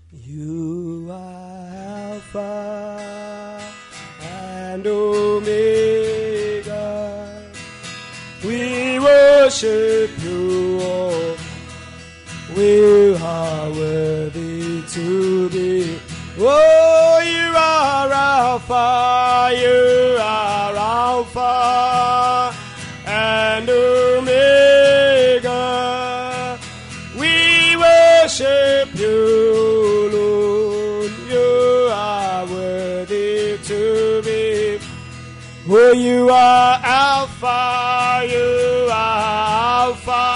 You are Alpha and Omega. We worship you, oh. We are worthy to be. Oh, you are Alpha, you are Alpha and Omega. We worship you, Lord. You are worthy to be. Oh, you are Alpha, you are Alpha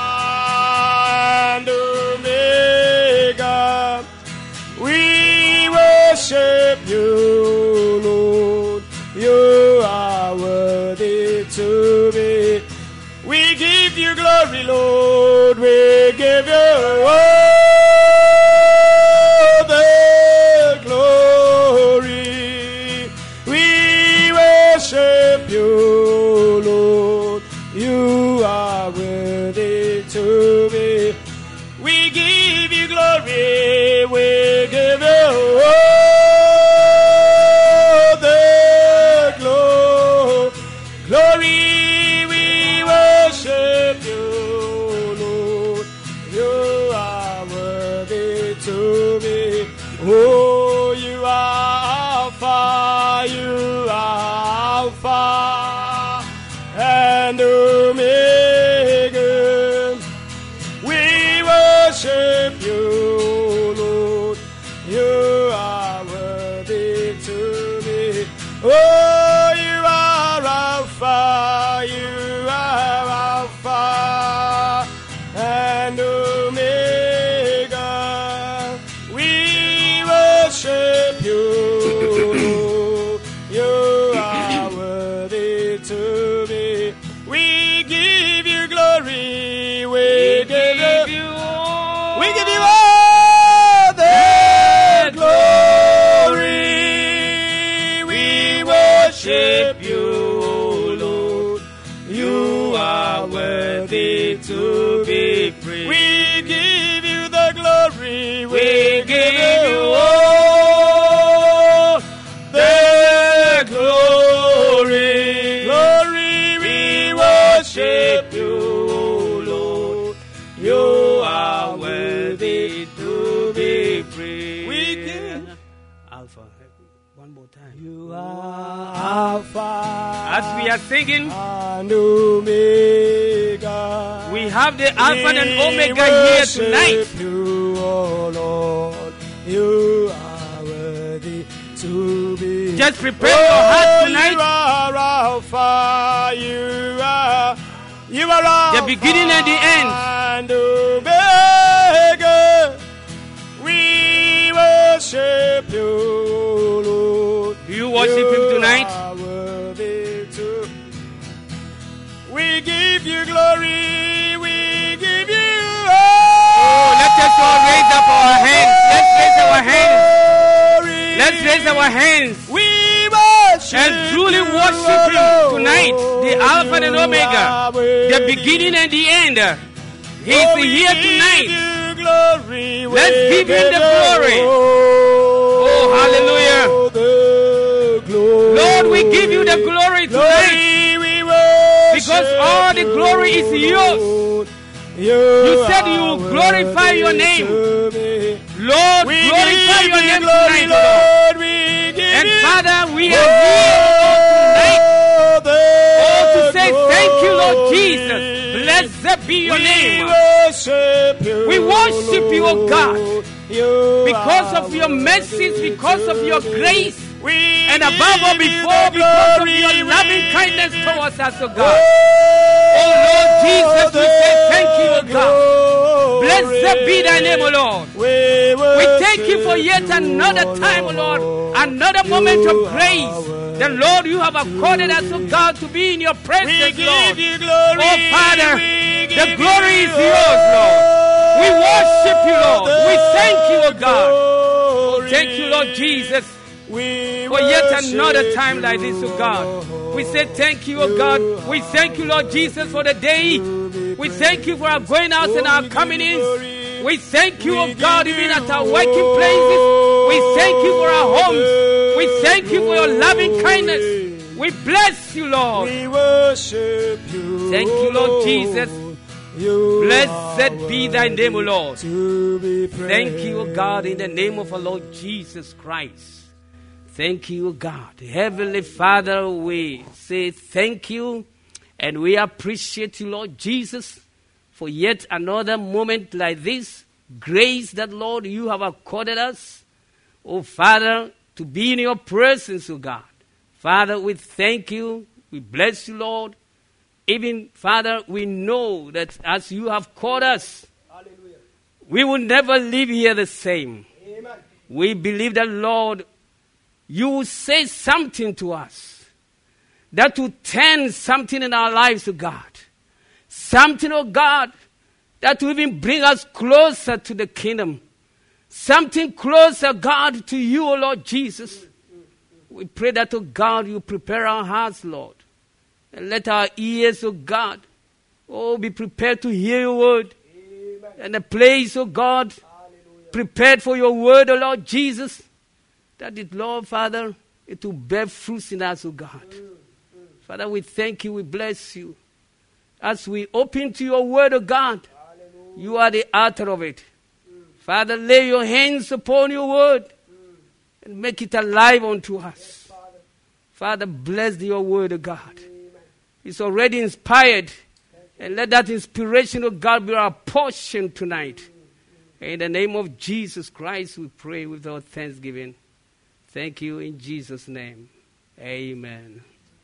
and Omega. We worship you, Lord. You are worthy to be. We give you glory, Lord. We give you all the glory. We worship you, Lord. You are worthy to be. We give you glory. We give you all the glory. We worship you, Lord. You are worthy to be. Oh, you are Alpha, you are Alpha and Omega. We worship you, Lord. You are worthy to be. Oh, you are Alpha, you are Alpha and Omega. We worship you, Lord. You are worthy to be. We give you glory. We give you all the glory. We worship you, Lord. You are worthy to be praised. We give you the glory. We give you all the glory. Glory, we worship you, Lord. You are worthy to be praised. We give Alpha. One more time. You are Alpha. As we are singing, and Omega. we have the Alpha and Omega here tonight. You, oh Lord, you are worthy to be. Just prepare your heart tonight. You are Alpha. You are Alpha. The beginning and the end. And Omega. We worship you, Lord. Do you worship Him tonight? Are worthy to. We give you glory. We give you all. Let us all raise up our hands. Let's raise our hands. Let's raise our hands. We worship and truly worship Him tonight. The Alpha and Omega. The beginning and the end. He's here tonight. Let's give Him the glory. Oh, hallelujah. Lord, we give you the glory tonight. Because all the glory is yours. You said you will glorify your name. Lord, glorify your name tonight, Lord. And Father, we are here tonight. Oh, to say thank you, Lord Jesus. Blessed be your name. We worship you, O God. Because of your mercies, because of your grace. And above all, because of your loving kindness towards us, O God. Oh Lord Jesus, we say thank you, O God. Blessed be thy name, O Lord. We thank you for yet another time, O Lord. Another moment of grace. The Lord, you have accorded us, O God, to be in your presence, Lord. Oh Father, the glory is yours, Lord. We worship you, Lord. We thank you, O God. Oh, thank you, Lord Jesus. For yet another time like this, O God. We say thank you, O God. We thank you, Lord Jesus, for the day. We thank you for our going out and our coming in. We thank you, oh God, even at our working places. We thank you for our homes. We thank you for your loving kindness. We bless you, Lord. We worship you. Thank you, Lord Jesus. Blessed be thy name, O Lord. Thank you, O God, in the name of our Lord Jesus Christ. Thank you, O God. Heavenly Father, we say thank you and we appreciate you, Lord Jesus, for yet another moment like this. Grace that, Lord, you have accorded us, O Father, to be in your presence, O God. Father, we thank you. We bless you, Lord. Even, Father, we know that as you have called us, hallelujah, we will never leave here the same. Amen. We believe that, Lord, you will say something to us that will turn something in our lives to God. Something, oh God, that will even bring us closer to the kingdom. Something closer, God, to you, O Lord Jesus. We pray that, oh God, you prepare our hearts, Lord. And let our ears, oh God, be prepared to hear your word. Amen. And a place, oh God, hallelujah, prepared for your word, oh Lord Jesus, that it, Lord, Father, it will bear fruits in us, oh God. Father, we thank you, we bless you. As we open to your word, oh God, hallelujah, you are the author of it. Father, lay your hands upon your word and make it alive unto us. Yes, Father, bless your word, oh God. It's already inspired. And let that inspiration of God be our portion tonight. In the name of Jesus Christ, we pray with our thanksgiving. Thank you in Jesus' name. Amen.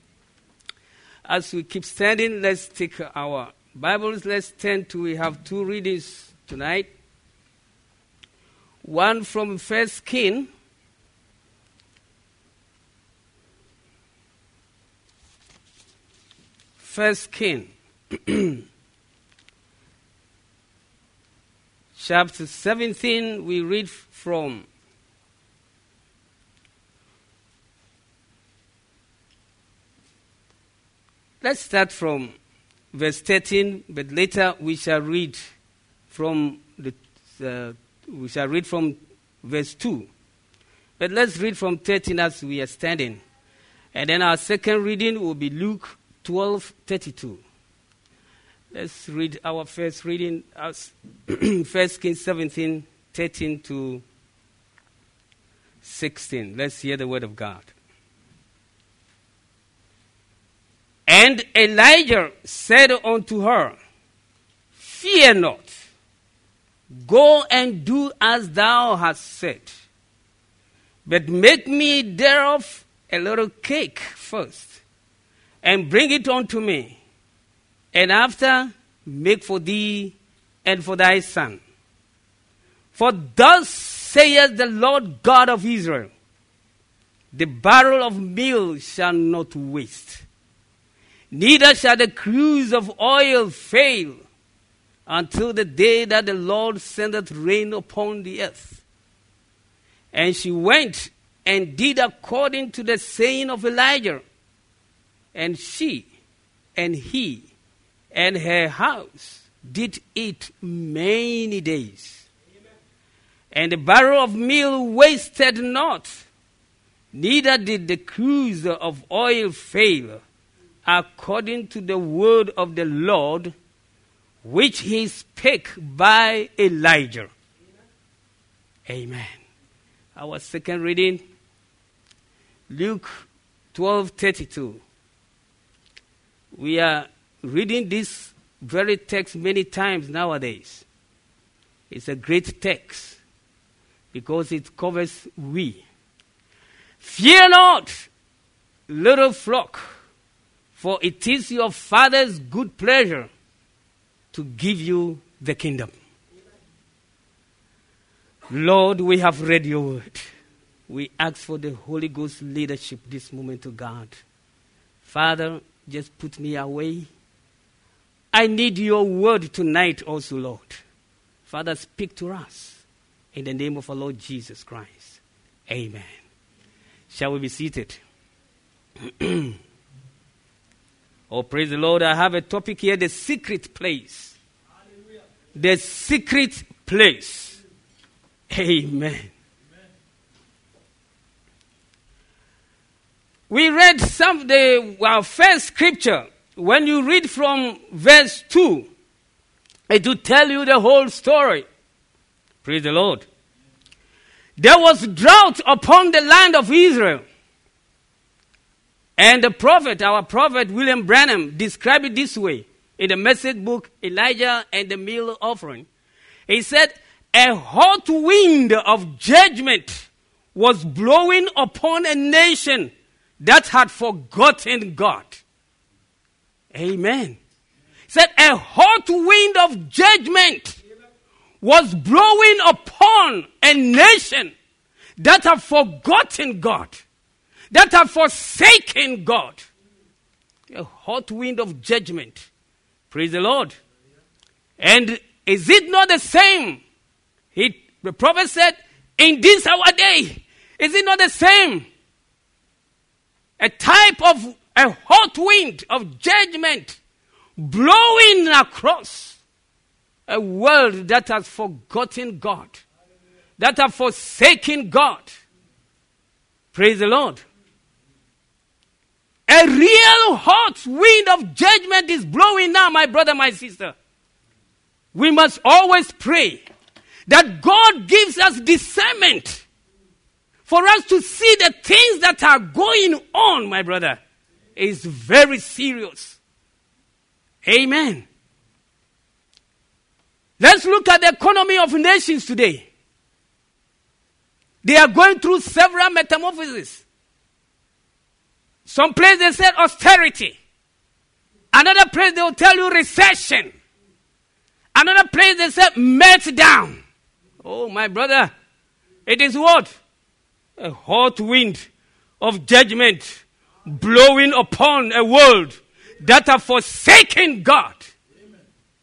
As we keep standing, let's take our Bibles. Let's turn to, we have two readings tonight. One from 1 Kings. First King, chapter 17, we read from let's start from verse 13, but later we shall read from verse 2. But let's read from 13 as we are standing. And then our second reading will be Luke 12:32. Let's read our first reading as 1 Kings 17, 13 to 16. Let's hear the word of God. And Elijah said unto her, Fear not, go and do as thou hast said, but make me thereof a little cake first, and bring it unto me, and after make for thee and for thy son. For thus saith the Lord God of Israel, the barrel of meal shall not waste, neither shall the cruse of oil fail, until the day that the Lord sendeth rain upon the earth. And she went and did according to the saying of Elijah. And she and he and her house did eat many days. Amen. And the barrel of meal wasted not, neither did the cruse of oil fail, according to the word of the Lord, which he spake by Elijah. Amen. Our second reading, Luke 12:32. We are reading this very text many times nowadays. It's a great text because it covers we. Fear not, little flock, for it is your Father's good pleasure to give you the kingdom. Lord, we have read your word. We ask for the Holy Ghost leadership this moment, to God. Father, just put me away. I need your word tonight also, Lord. Father, speak to us in the name of our Lord Jesus Christ. Amen. Shall we be seated? Oh, praise the Lord. I have a topic here, the secret place. Hallelujah. The secret place. Amen. We read our first scripture. When you read from verse 2, it will tell you the whole story. Praise the Lord. There was drought upon the land of Israel. And the prophet, our prophet William Branham, described it this way in the message book, Elijah and the Meal Offering. He said, a hot wind of judgment was blowing upon a nation that had forgotten God. Amen. He said, a hot wind of judgment was blowing upon a nation that had forgotten God, that have forsaken God. A hot wind of judgment. Praise the Lord. And is it not the same? The prophet said, in this our day, is it not the same? A type of a hot wind of judgment blowing across a world that has forgotten God, that have forsaken God. Praise the Lord. A real hot wind of judgment is blowing now, my brother, my sister. We must always pray that God gives us discernment for us to see the things that are going on, my brother. It's very serious. Amen. Let's look at the economy of nations today. They are going through several metamorphoses. Some place they said austerity. Another place they will tell you recession. Another place they said meltdown. Oh, my brother, it is what? A hot wind of judgment blowing upon a world that have forsaken God. Amen.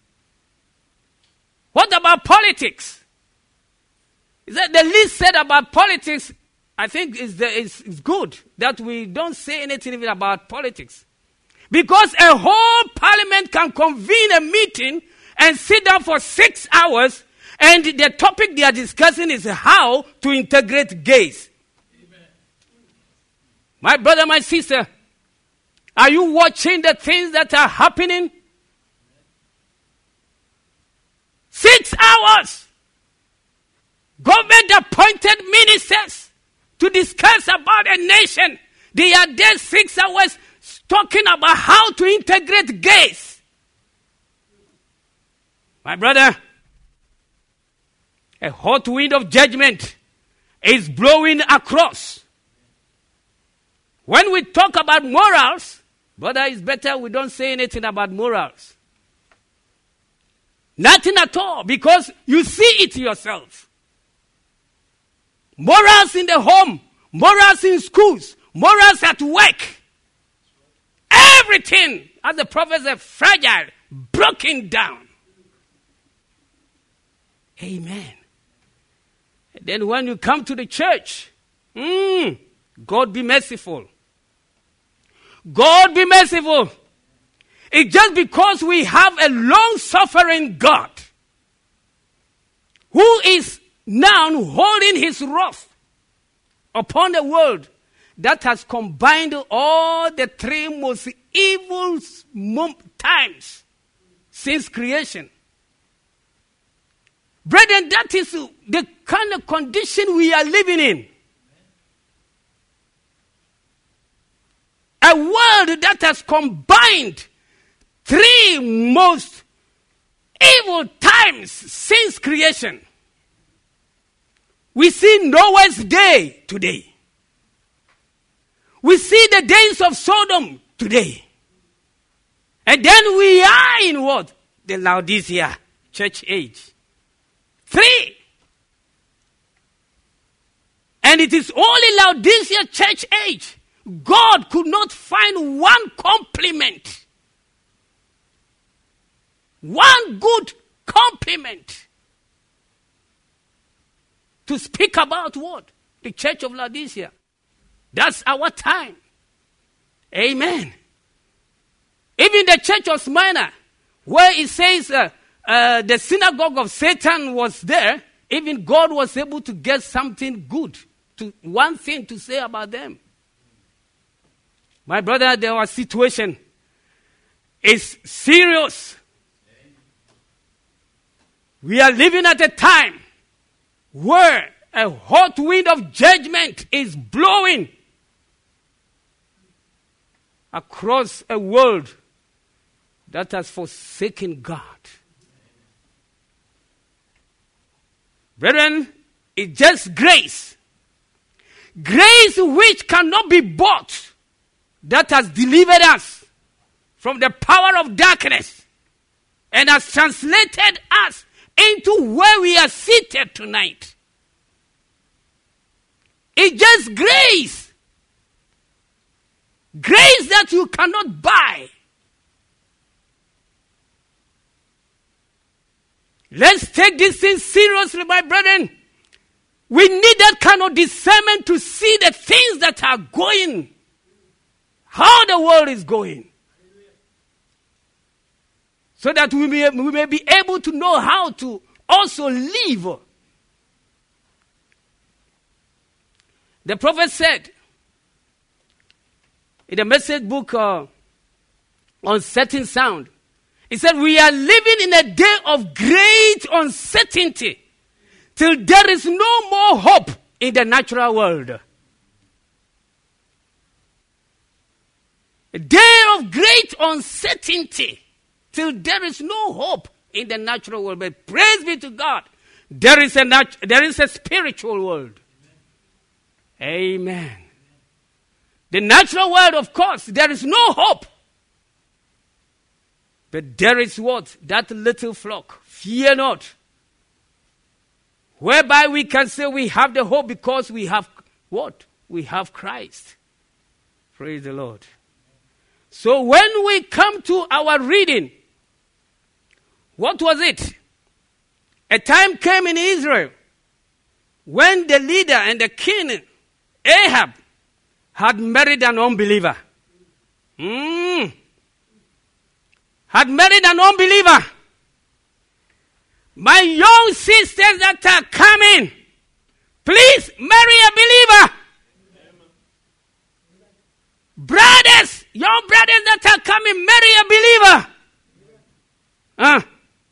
What about politics? Is that the least said about politics? I think it's good that we don't say anything even about politics. Because a whole parliament can convene a meeting and sit down for 6 hours, and the topic they are discussing is how to integrate gays. Amen. My brother, my sister, are you watching the things that are happening? 6 hours. Government appointed ministers to discuss about a nation. They are there 6 hours talking about how to integrate gays. My brother, a hot wind of judgment is blowing across. When we talk about morals, brother, it's better we don't say anything about morals. Nothing at all, because you see it yourself. Morals in the home, morals in schools, morals at work. Everything, as the prophet said, fragile, broken down. Amen. And then when you come to the church, God be merciful. God be merciful. It's just because we have a long-suffering God who is now holding his wrath upon a world that has combined all the three most evil times since creation. Brethren, that is the kind of condition we are living in. A world that has combined three most evil times since creation. We see Noah's day today. We see the days of Sodom today. And then we are in what? The Laodicea church age. 3. And it is only Laodicea church age. God could not find one compliment. One good compliment to speak about what? The church of Laodicea. That's our time. Amen. Even the church of Smyrna, where it says, the synagogue of Satan was there, even God was able to get something good, one thing to say about them. My brother, their situation is serious. We are living at a time where a hot wind of judgment is blowing across a world that has forsaken God. Brethren, it's just grace. Grace which cannot be bought, that has delivered us from the power of darkness and has translated us into where we are seated tonight. It's just grace. Grace that you cannot buy. Let's take this thing seriously, my brethren. We need that kind of discernment to see the things that are going, how the world is going, so that we may be able to know how to also live. The prophet said in the message book on Certain Sound, he said, we are living in a day of great uncertainty till there is no more hope in the natural world. A day of great uncertainty till there is no hope in the natural world. But praise be to God, there is a spiritual world. Amen. The natural world, of course, there is no hope. But there is what? That little flock. Fear not. Whereby we can say we have the hope because we have what? We have Christ. Praise the Lord. So when we come to our reading, what was it? A time came in Israel when the leader and the king, Ahab, had married an unbeliever. Had married an unbeliever. My young sisters that are coming, please marry a believer. Brothers, young brothers that are coming, marry a believer.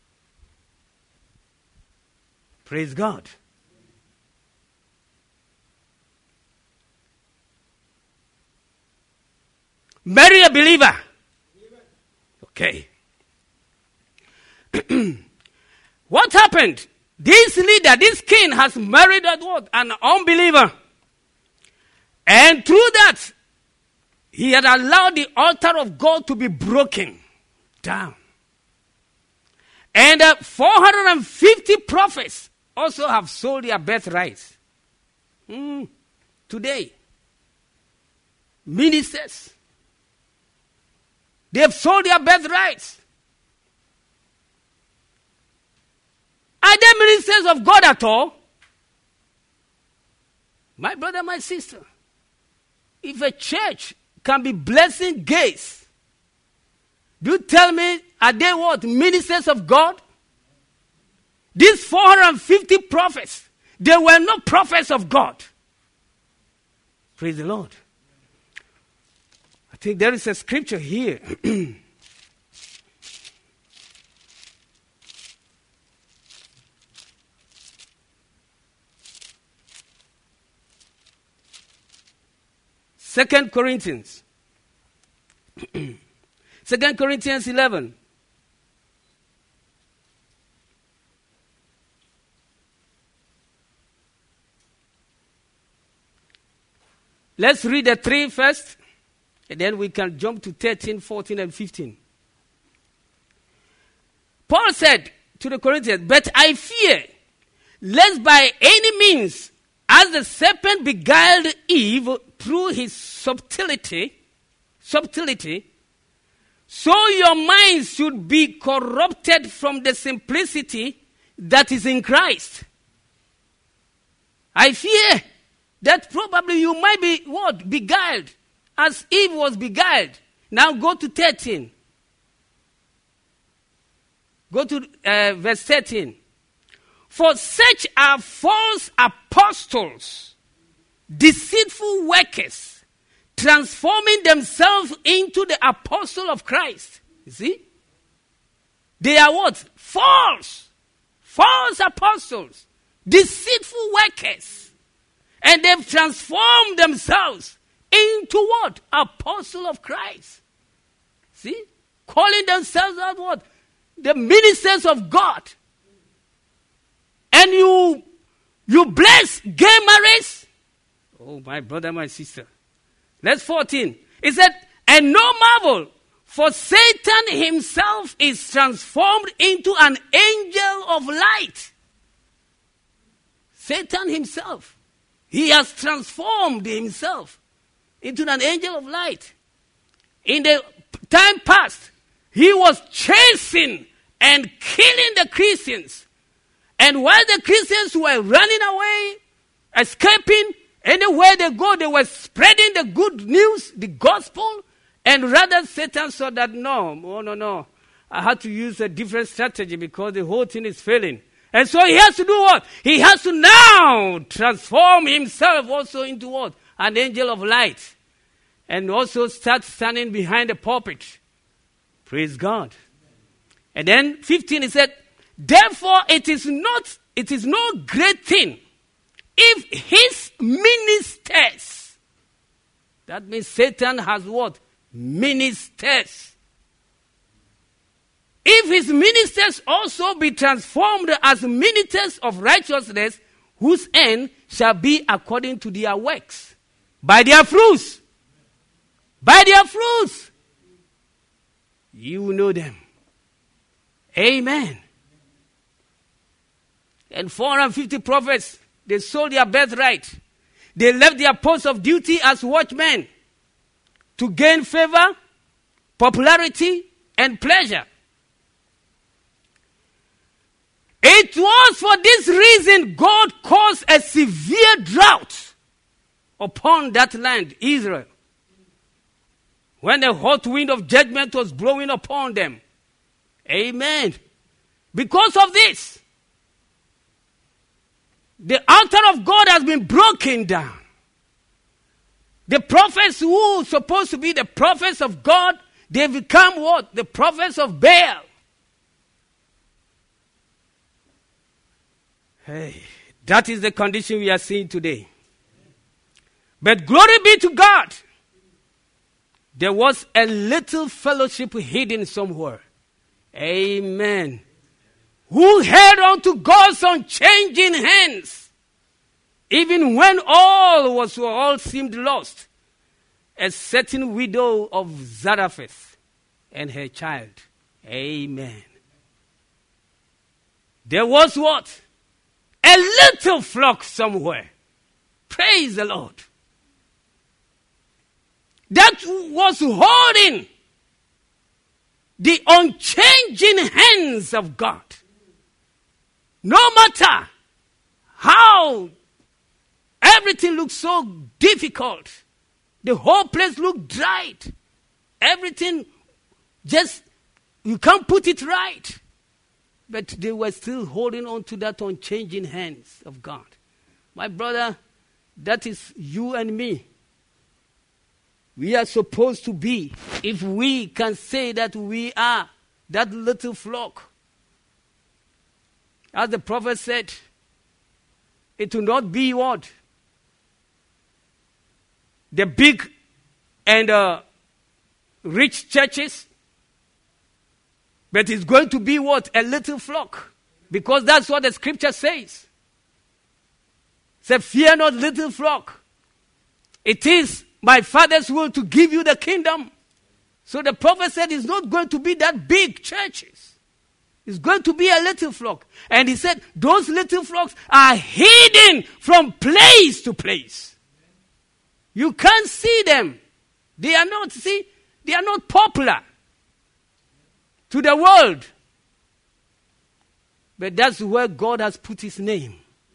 Praise God. Marry a believer. Okay. What happened? This leader, this king has married an unbeliever. And through that, he had allowed the altar of God to be broken down. And 450 prophets also have sold their birthrights. Today, ministers, they have sold their birthrights. Are they ministers of God at all? My brother, my sister, if a church can be blessing gays, do you tell me, are they what? Ministers of God? These 450 prophets, they were not prophets of God. Praise the Lord. I think there is a scripture here. Second Corinthians 11. Let's read the 3 first, and then we can jump to 13, 14, and 15. Paul said to the Corinthians, but I fear, lest by any means, as the serpent beguiled Eve through his subtlety, so your minds should be corrupted from the simplicity that is in Christ. I fear that probably you might be what? Beguiled, as Eve was beguiled. Now go to 13. Go to verse 13. For such are false apostles, deceitful workers, transforming themselves into the apostle of Christ. You see? They are what? False. False apostles, deceitful workers. And they've transformed themselves into what? Apostle of Christ. See? Calling themselves out what? The ministers of God. And you bless gay marriage. Oh, my brother, my sister. Verse 14. It said, and no marvel, for Satan himself is transformed into an angel of light. Satan himself. He has transformed himself into an angel of light. In the time past, he was chasing and killing the Christians. And while the Christians were running away, escaping, anywhere they go, they were spreading the good news, the gospel. And rather, Satan saw that, no. I had to use a different strategy because the whole thing is failing. And so he has to do what? He has to now transform himself also into what? An angel of light. And also start standing behind the pulpit. Praise God. And then 15, he said, therefore it is no great thing if his ministers, that means Satan has what? Ministers. If his ministers also be transformed as ministers of righteousness, whose end shall be according to their works. By their fruits. By their fruits. You know them. Amen. And 450 prophets, they sold their birthright. They left their post of duty as watchmen to gain favor, popularity, and pleasure. It was for this reason God caused a severe drought upon that land, Israel, when the hot wind of judgment was blowing upon them. Amen. Because of this, the altar of God has been broken down. The prophets who are supposed to be the prophets of God, they become what? The prophets of Baal. Hey, that is the condition we are seeing today. But glory be to God. There was a little fellowship hidden somewhere. Amen. Who held on to God's unchanging hands, even when all seemed lost. A certain widow of Zarephath and her child. Amen. There was what? A little flock somewhere. Praise the Lord. That was holding the unchanging hands of God. No matter how everything looks so difficult, the whole place looked dried. Everything just, you can't put it right. But they were still holding on to that unchanging hands of God. My brother, that is you and me. We are supposed to be, if we can say that we are that little flock. As the prophet said, it will not be what? The big and rich churches. But it's going to be what? A little flock. Because that's what the scripture says. It says, fear not, little flock. It is my Father's will to give you the kingdom. So the prophet said it's not going to be that big churches. It's going to be a little flock. And he said those little flocks are hidden from place to place. You can't see them. They are not popular to the world. But that's where God has put his name.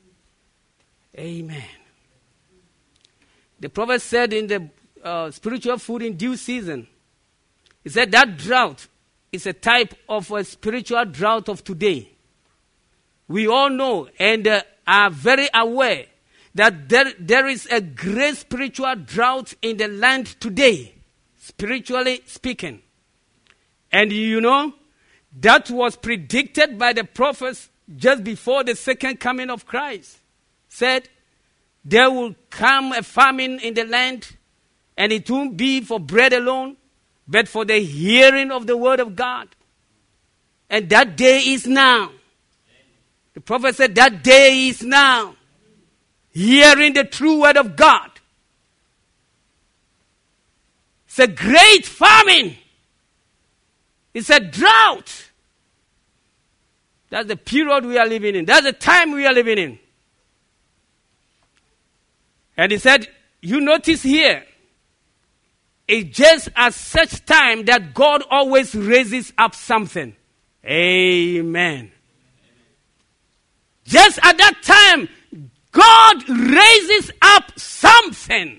Amen. The prophet said in the spiritual food in due season, he said that drought is a type of a spiritual drought of today. We all know and are very aware that there is a great spiritual drought in the land today, spiritually speaking. And you know, that was predicted by the prophets just before the second coming of Christ. Said, there will come a famine in the land, and it won't be for bread alone, but for the hearing of the word of God. And that day is now. The prophet said, that day is now. Hearing the true word of God. It's a great famine. It's a drought. That's the period we are living in. That's the time we are living in. And he said, you notice here, it's just at such time that God always raises up something. Amen. Just at that time, God raises up something.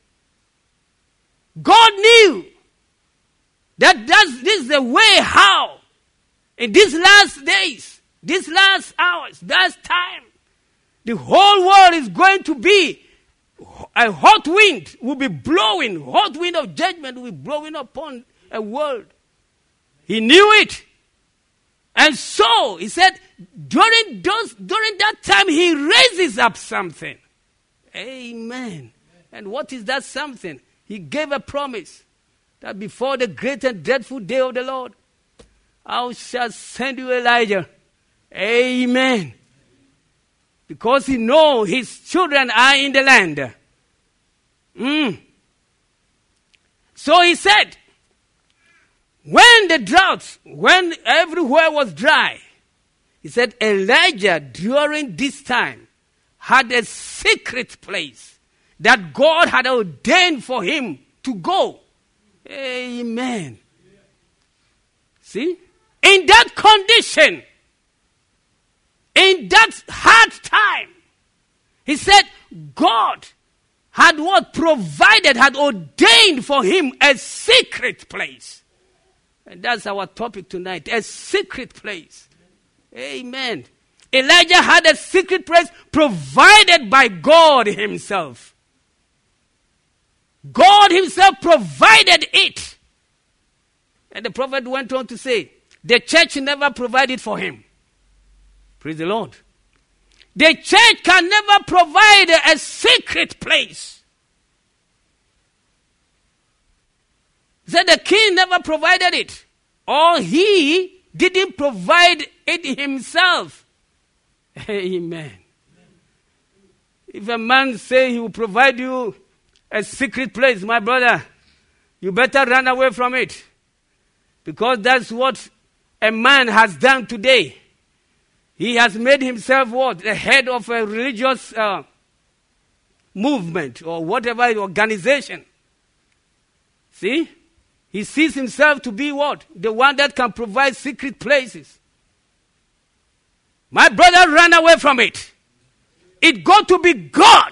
God knew that this is the way how, in these last days, these last hours, last time, the whole world is going to be, a hot wind will be blowing, hot wind of judgment will be blowing upon a world. He knew it. And so, he said, during that time, he raises up something. Amen. And what is that something? He gave a promise that before the great and dreadful day of the Lord, I shall send you Elijah. Amen. Because he knows his children are in the land. So he said, when everywhere was dry, he said Elijah during this time had a secret place that God had ordained for him to go. Amen. See? In that condition, in that hard time, he said God had had ordained for him a secret place. And that's our topic tonight, a secret place. Amen. Elijah had a secret place provided by God himself. God himself provided it. And the prophet went on to say, the church never provided for him. Praise the Lord. The church can never provide a secret place. He said the king never provided it. Or he didn't provide it himself. Amen. If a man say he will provide you a secret place, my brother, you better run away from it. Because that's what a man has done today. He has made himself what? The head of a religious movement or whatever organization. See? He sees himself to be what? The one that can provide secret places. My brother, run away from it. It got to be God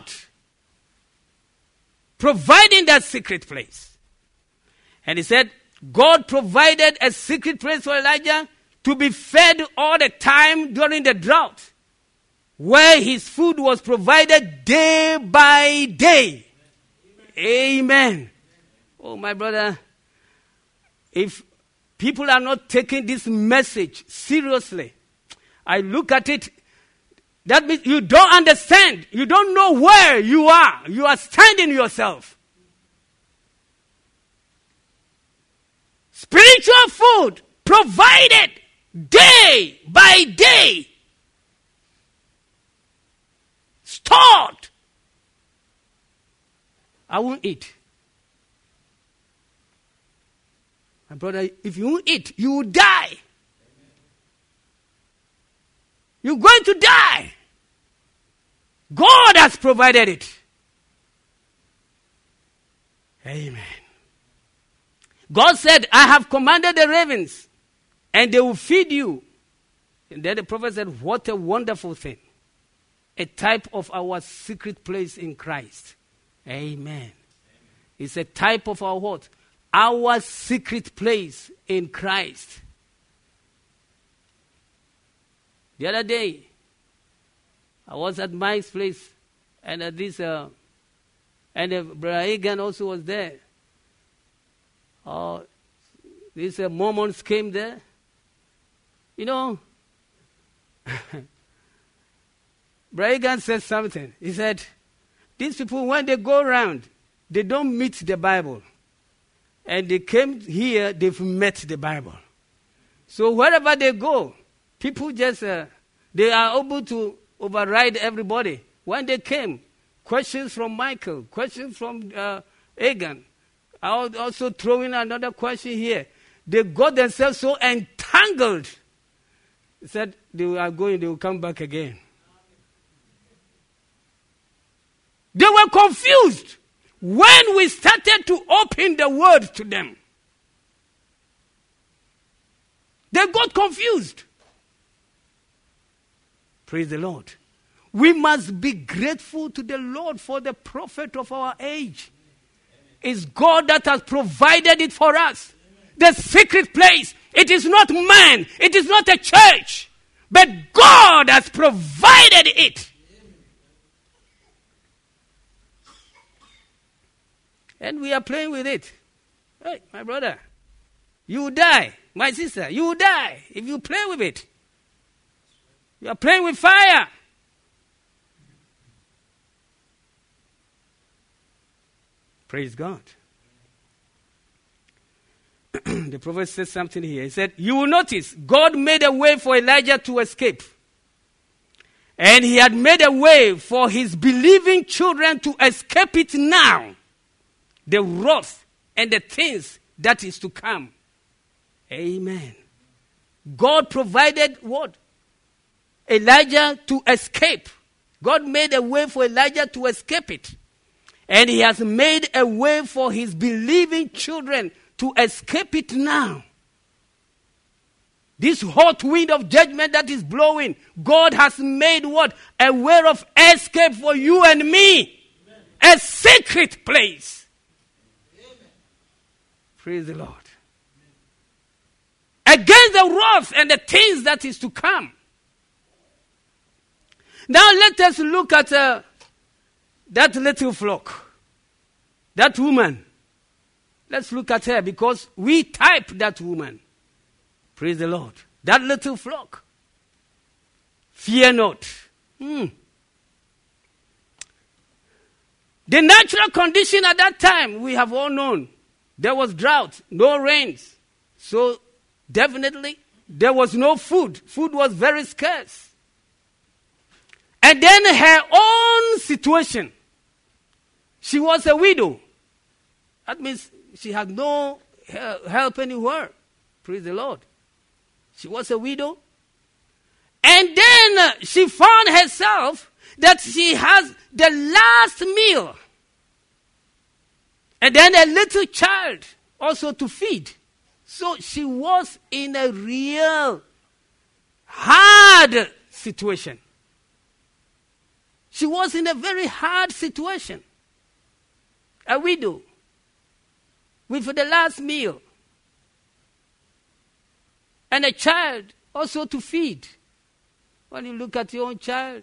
providing that secret place. And he said, God provided a secret place for Elijah to be fed all the time during the drought, where his food was provided day by day. Amen. Oh, my brother, if people are not taking this message seriously, I look at it, that means you don't understand. You don't know where you are. You are standing yourself. Spiritual food provided day by day. Stored. I won't eat. My brother, if you won't eat, you will die. You're going to die. God has provided it. Amen. God said, I have commanded the ravens, and they will feed you. And then the prophet said, what a wonderful thing. A type of our secret place in Christ. Amen. It's a type of our what? Our secret place in Christ. The other day, I was at Mike's place, and Brother Egan also was there. These Mormons came there. You know, Brother Egan said something. He said, these people, when they go around, they don't meet the Bible. And they came here, they've met the Bible. So wherever they go, people just, they are able to override everybody. When they came, questions from Michael, questions from Egan. I was also throwing another question here. They got themselves so entangled. He said they will come back again. They were confused when we started to open the word to them. They got confused. Praise the Lord. We must be grateful to the Lord for the prophet of our age. It's God that has provided it for us. The secret place. It is not man. It is not a church. But God has provided it. And we are playing with it. Hey, my brother, you will die. My sister, you will die if you play with it. You are playing with fire. Praise God. The prophet said something here. He said, you will notice God made a way for Elijah to escape. And he had made a way for his believing children to escape it now. The wrath and the things that is to come. Amen. God provided what? Elijah to escape. God made a way for Elijah to escape it. And he has made a way for his believing children to escape it now. This hot wind of judgment that is blowing, God has made what? A way of escape for you and me. Amen. A secret place. Praise the Lord. Against the wrath and the things that is to come. Now let us look at that little flock. That woman. Let's look at her because we type that woman. Praise the Lord. That little flock. Fear not. The natural condition at that time, we have all known. There was drought, no rains. So definitely there was no food. Food was very scarce. And then her own situation. She was a widow. That means she had no help anywhere. Praise the Lord. She was a widow. And then she found herself that she has the last meal. And then a little child also to feed. So she was in a real hard situation. She was in a very hard situation. A widow with the last meal. And a child also to feed. When you look at your own child,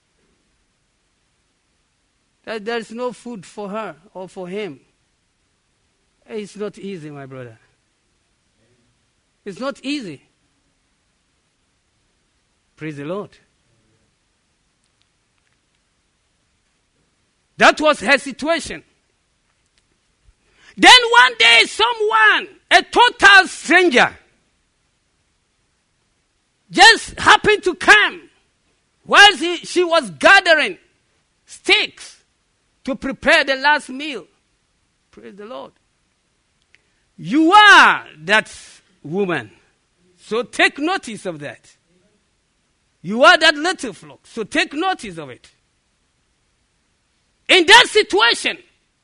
that there's no food for her or for him. It's not easy, my brother. It's not easy. Praise the Lord. That was her situation. Then one day someone, a total stranger, just happened to come while she was gathering sticks to prepare the last meal. Praise the Lord. You are that woman. So take notice of that. You are that little flock. So take notice of it. In that situation,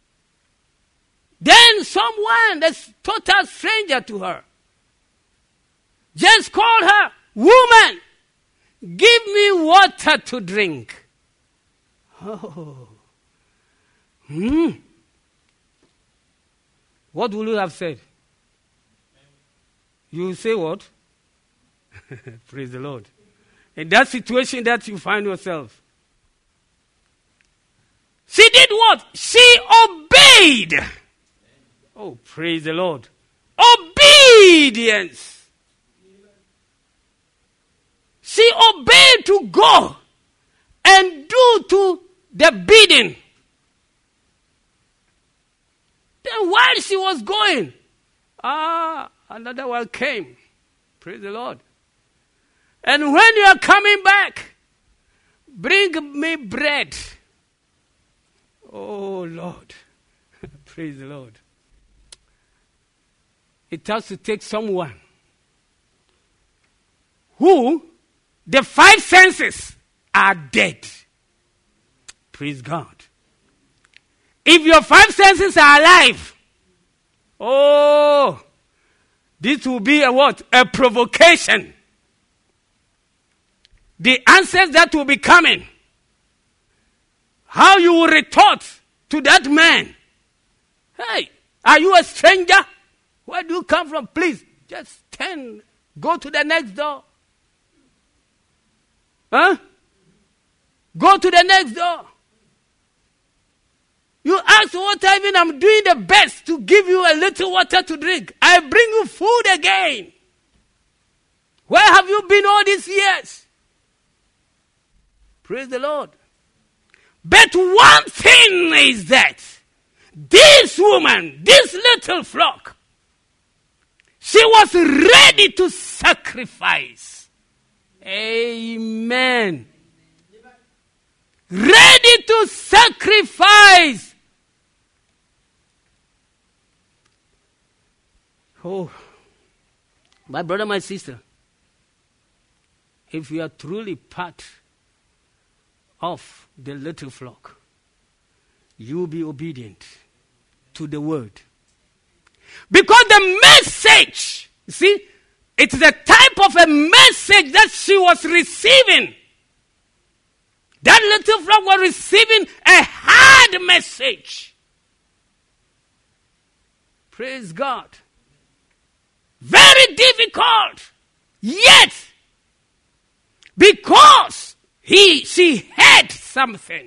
then someone that's total stranger to her just called her, woman, give me water to drink. Oh. What would you have said? You say what? Praise the Lord. in that situation that you find yourself. She did what? She obeyed. Oh, praise the Lord. Obedience. She obeyed to go and do to the bidding. Then while she was going, another one came. Praise the Lord. And when you are coming back, bring me bread. Oh, Lord. Praise the Lord. It has to take someone who the five senses are dead. Praise God. If your five senses are alive, oh, this will be a what? A provocation. The answers that will be coming. How you will retort to that man. Hey, are you a stranger? Where do you come from? Please, just stand. Go to the next door. Huh? Go to the next door. You ask water, even I'm doing the best to give you a little water to drink. I bring you food again. Where have you been all these years? Praise the Lord. But one thing is that this woman, this little flock, she was ready to sacrifice. Amen. Ready to sacrifice. Oh, my brother, my sister, if you are truly part of the little flock, you will be obedient to the word. Because the message, see, it's the type of a message that she was receiving. That little flock was receiving a hard message. Praise God. Very difficult. Yet, because she had something.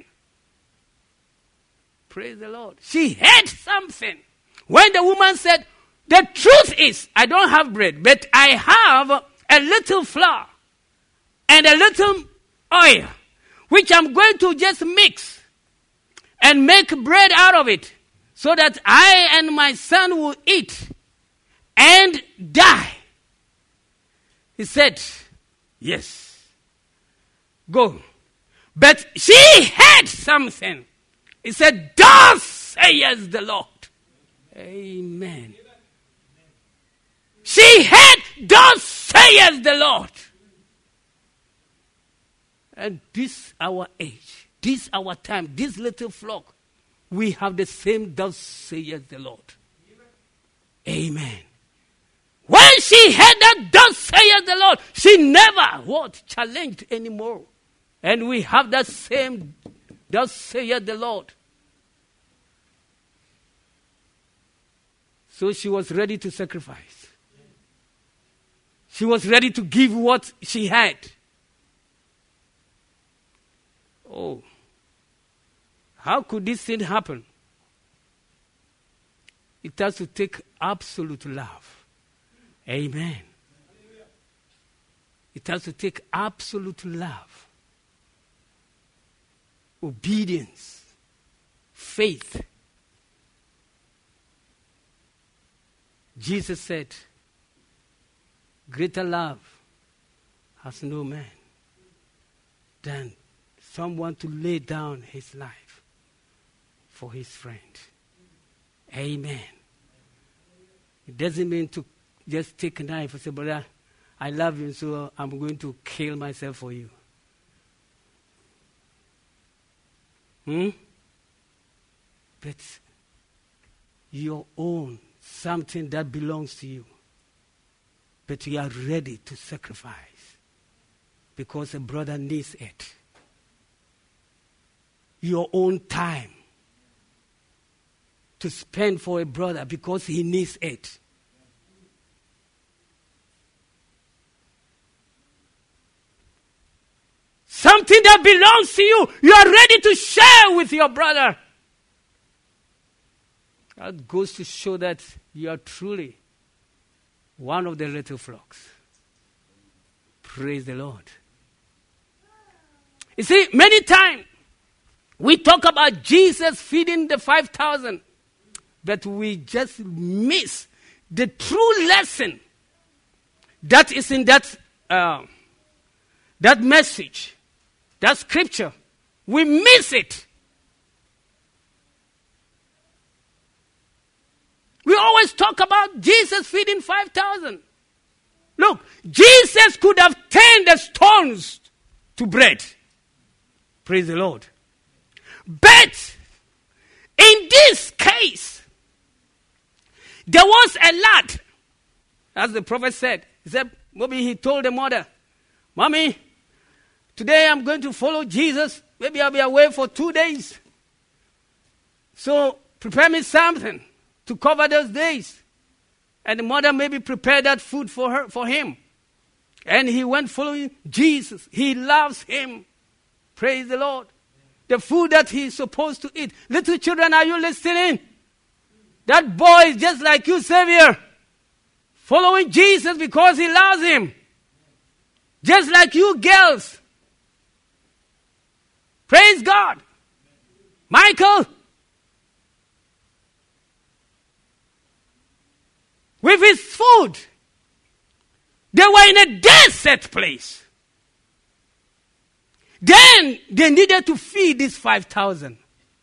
Praise the Lord. She had something. When the woman said, the truth is, I don't have bread, but I have a little flour and a little oil, which I'm going to just mix and make bread out of it so that I and my son will eat and die. He said, yes, go. But she had something. He said, thus says the Lord. Amen. She had, thus says the Lord. And this our age, this our time, this little flock, we have the same thus says the Lord. Amen. When she had that thus says the Lord, she never challenged anymore. And we have that same thus says the Lord. So she was ready to sacrifice. She was ready to give what she had. Oh, how could this thing happen? It has to take absolute love. Amen. It has to take absolute love, obedience, faith. Jesus said, greater love has no man than someone to lay down his life for his friend. Amen. It doesn't mean to just take a knife and say, brother, I love you, so I'm going to kill myself for you. But your own, something that belongs to you. But you are ready to sacrifice because a brother needs it. Your own time to spend for a brother because he needs it. something that belongs to you, you are ready to share with your brother. That goes to show that you are truly one of the little flocks. Praise the Lord. You see, many times we talk about Jesus feeding the 5,000, but we just miss the true lesson that is in that message, that scripture. We miss it. We always talk about Jesus feeding 5,000. Look, Jesus could have turned the stones to bread. Praise the Lord. But in this case, there was a lad, as the prophet said. He said, maybe he told the mother, Mommy, today I'm going to follow Jesus. Maybe I'll be away for 2 days. So prepare me something to cover those days. And the mother maybe prepared that food for him. And he went following Jesus. He loves him. Praise the Lord. The food that he's supposed to eat. Little children, are you listening? That boy is just like you, Savior. Following Jesus because he loves him. Just like you girls. Praise God. Michael. With his food. They were in a desert place. Then they needed to feed these 5,000.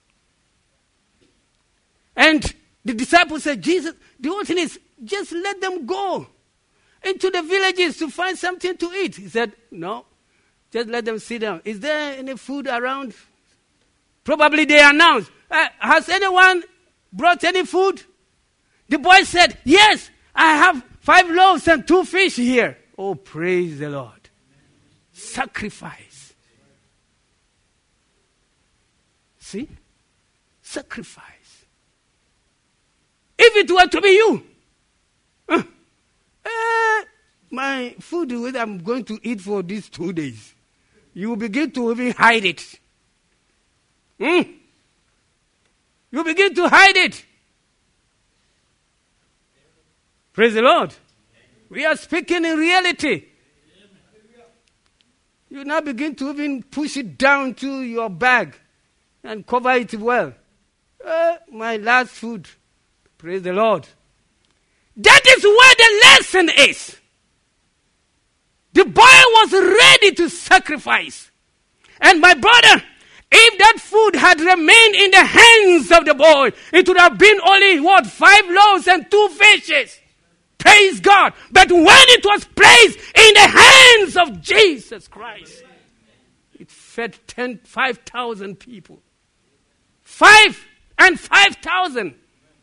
And the disciples said, Jesus, the only thing is, just let them go into the villages to find something to eat. He said, no, just let them sit down. Is there any food around? Probably they announced, has anyone brought any food? The boy said, yes, I have 5 loaves and 2 fish here. Oh, praise the Lord. Sacrifice. See? Sacrifice. If it were to be you, my food that I'm going to eat for these 2 days, you will begin to even hide it. You begin to hide it. Praise the Lord. We are speaking in reality. You now begin to even push it down to your bag and cover it well. My last food. Praise the Lord. That is where the lesson is. The boy was ready to sacrifice. And my brother, if that food had remained in the hands of the boy, it would have been only, 5 loaves and 2 fishes. Praise God. But when it was placed in the hands of Jesus Christ, it fed 5,000 people. 5 and 5,000.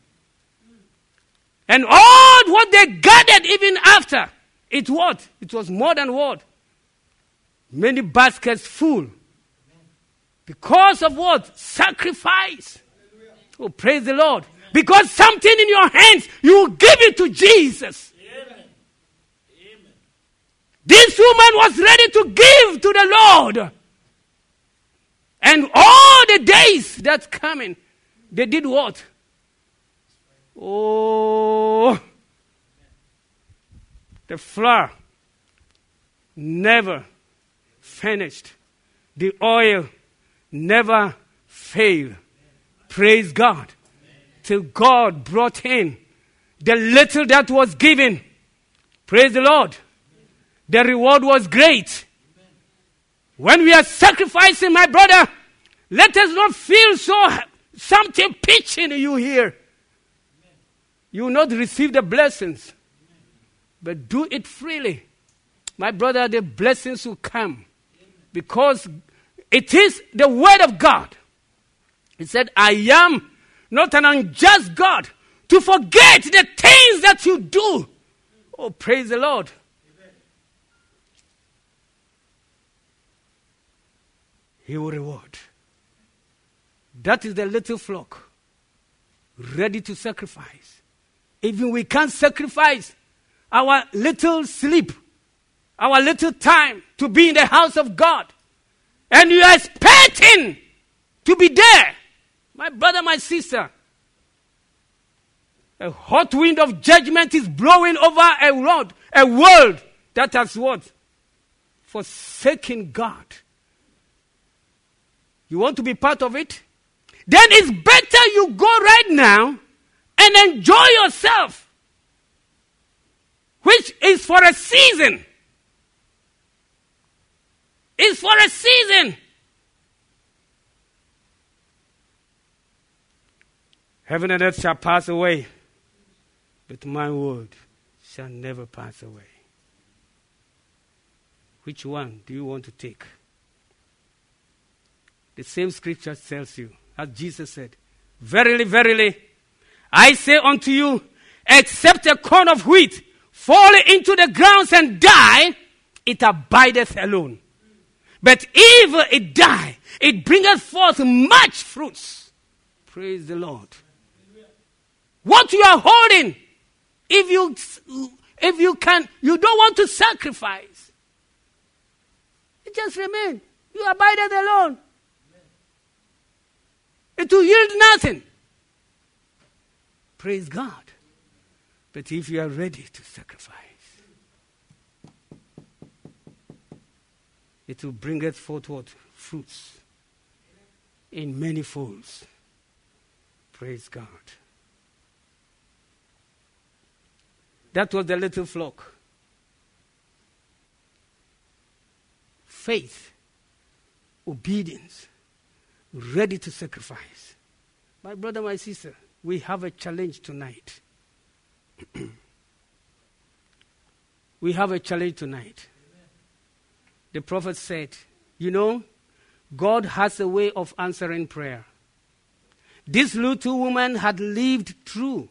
And all what they gathered even after, it what? It was more than what? Many baskets full. Because of what? Sacrifice. Oh, praise the Lord. Because something in your hands, you give it to Jesus. Amen. Amen. This woman was ready to give to the Lord. And all the days that's coming, they did what? Oh, the flour never finished. The oil never failed. Praise God. Till God brought in the little that was given. Praise the Lord. The reward was great. When we are sacrificing, my brother, let us not feel something pitching you here. You will not receive the blessings. But do it freely. My brother, the blessings will come. Because it is the word of God. He said, I am not an unjust God to forget the things that you do. Oh, praise the Lord. Amen. He will reward. That is the little flock ready to sacrifice. Even we can't sacrifice our little sleep, our little time to be in the house of God. and you are expecting to be there, my brother, my sister, a hot wind of judgment is blowing over a world that has what? Forsaken God. You want to be part of it? Then it's better you go right now and enjoy yourself, which is for a season. It's for a season. Heaven and earth shall pass away, but my word shall never pass away. Which one do you want to take? The same scripture tells you, as Jesus said, verily, verily, I say unto you, except a corn of wheat fall into the grounds and die, it abideth alone. But if it die, it bringeth forth much fruits. Praise the Lord. What you are holding, if you don't want to sacrifice, it just remain. You abideth alone. It will yield nothing. Praise God. But if you are ready to sacrifice, it will bringeth forth what? Fruits in many folds. Praise God. That was the little flock. Faith, obedience, ready to sacrifice. My brother, my sister, we have a challenge tonight. We have a challenge tonight. The prophet said, God has a way of answering prayer. This little woman had lived true.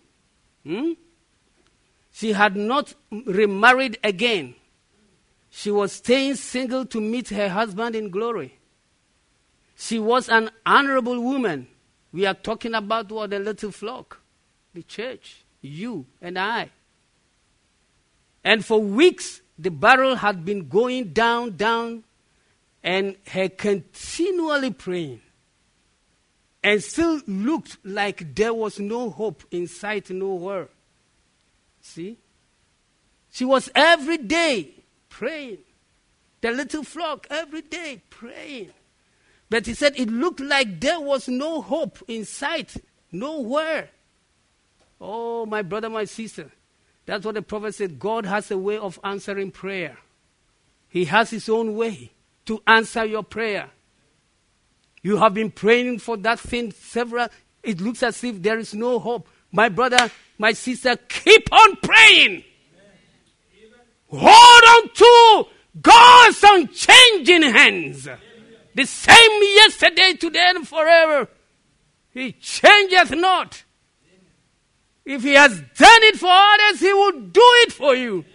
She had not remarried again. She was staying single to meet her husband in glory. She was an honorable woman. We are talking about what? The little flock, the church, you and I. And for weeks, the barrel had been going down, down, and her continually praying. And still looked like there was no hope in sight nowhere. See? She was every day praying. The little flock every day praying. But he said it looked like there was no hope in sight, nowhere. Oh, my brother, my sister. That's what the prophet said. God has a way of answering prayer. He has his own way to answer your prayer. You have been praying for that thing it looks as if there is no hope. My brother, my sister, keep on praying. Amen. Hold on to God's unchanging hands. Amen. The same yesterday, today, and forever. He changeth not. Amen. If he has done it for others, he will do it for you. Amen.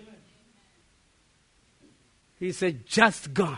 He's a just God.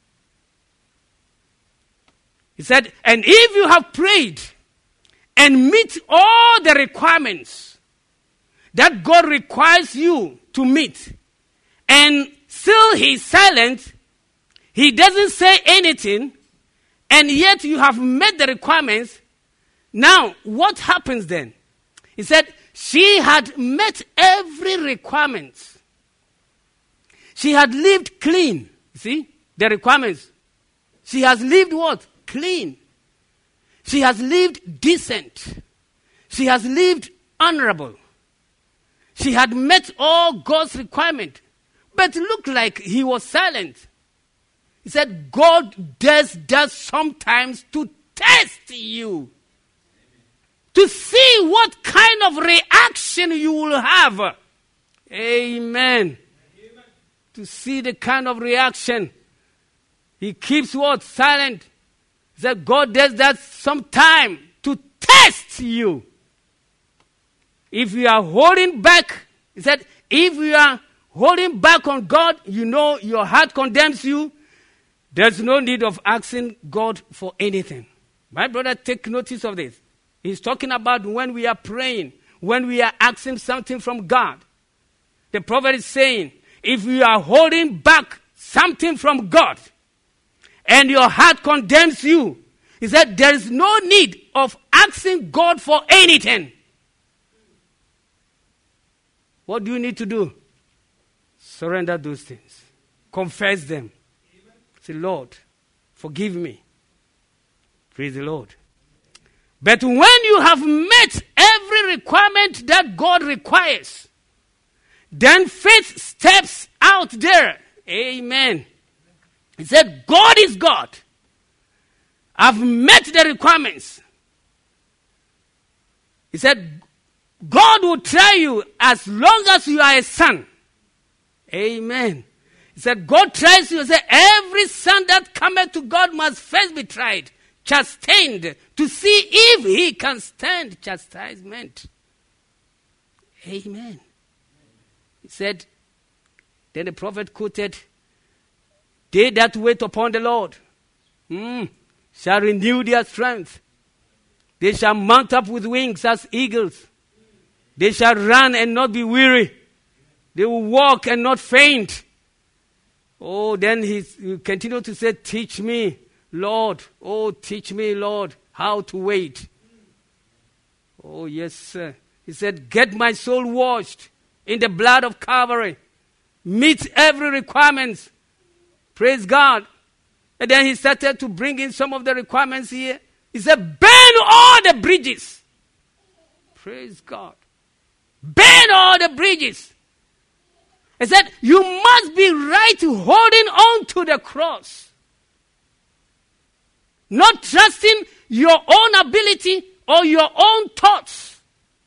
He said, and if you have prayed and meet all the requirements that God requires you to meet, and still he's silent, he doesn't say anything, and yet you have met the requirements, now what happens then? He said, she had met every requirement. She had lived clean. See, the requirements. She has lived what? Clean. She has lived decent. She has lived honorable. She had met all God's requirements. But looked like he was silent. He said, God does that sometimes to test you. To see what kind of reaction you will have. Amen. To see the kind of reaction. He keeps what? Silent. He said, God does that sometime to test you. If you are holding back, he said, if you are holding back on God, your heart condemns you. There's no need of asking God for anything. My brother, take notice of this. He's talking about when we are praying, when we are asking something from God. The prophet is saying, if you are holding back something from God, and your heart condemns you, he said there is no need of asking God for anything. What do you need to do? Surrender those things. Confess them. Amen. Say, Lord, forgive me. Praise the Lord. But when you have met every requirement that God requires, then faith steps out there. Amen. He said, God is God. I've met the requirements. He said, God will try you as long as you are a son. Amen. He said, God tries you. He said, every son that cometh to God must first be tried, chastened, to see if he can stand chastisement. Amen. He said, then the prophet quoted, they that wait upon the Lord shall renew their strength. They shall mount up with wings as eagles. They shall run and not be weary. They will walk and not faint. Oh, then he continued to say, teach me, Lord. Oh, teach me, Lord, how to wait. Oh, yes, sir. He said, get my soul washed in the blood of Calvary. Meet every requirement. Praise God. And then he started to bring in some of the requirements here. He said, burn all the bridges. Praise God. Burn all the bridges. He said, you must be right holding on to the cross. Not trusting your own ability or your own thoughts.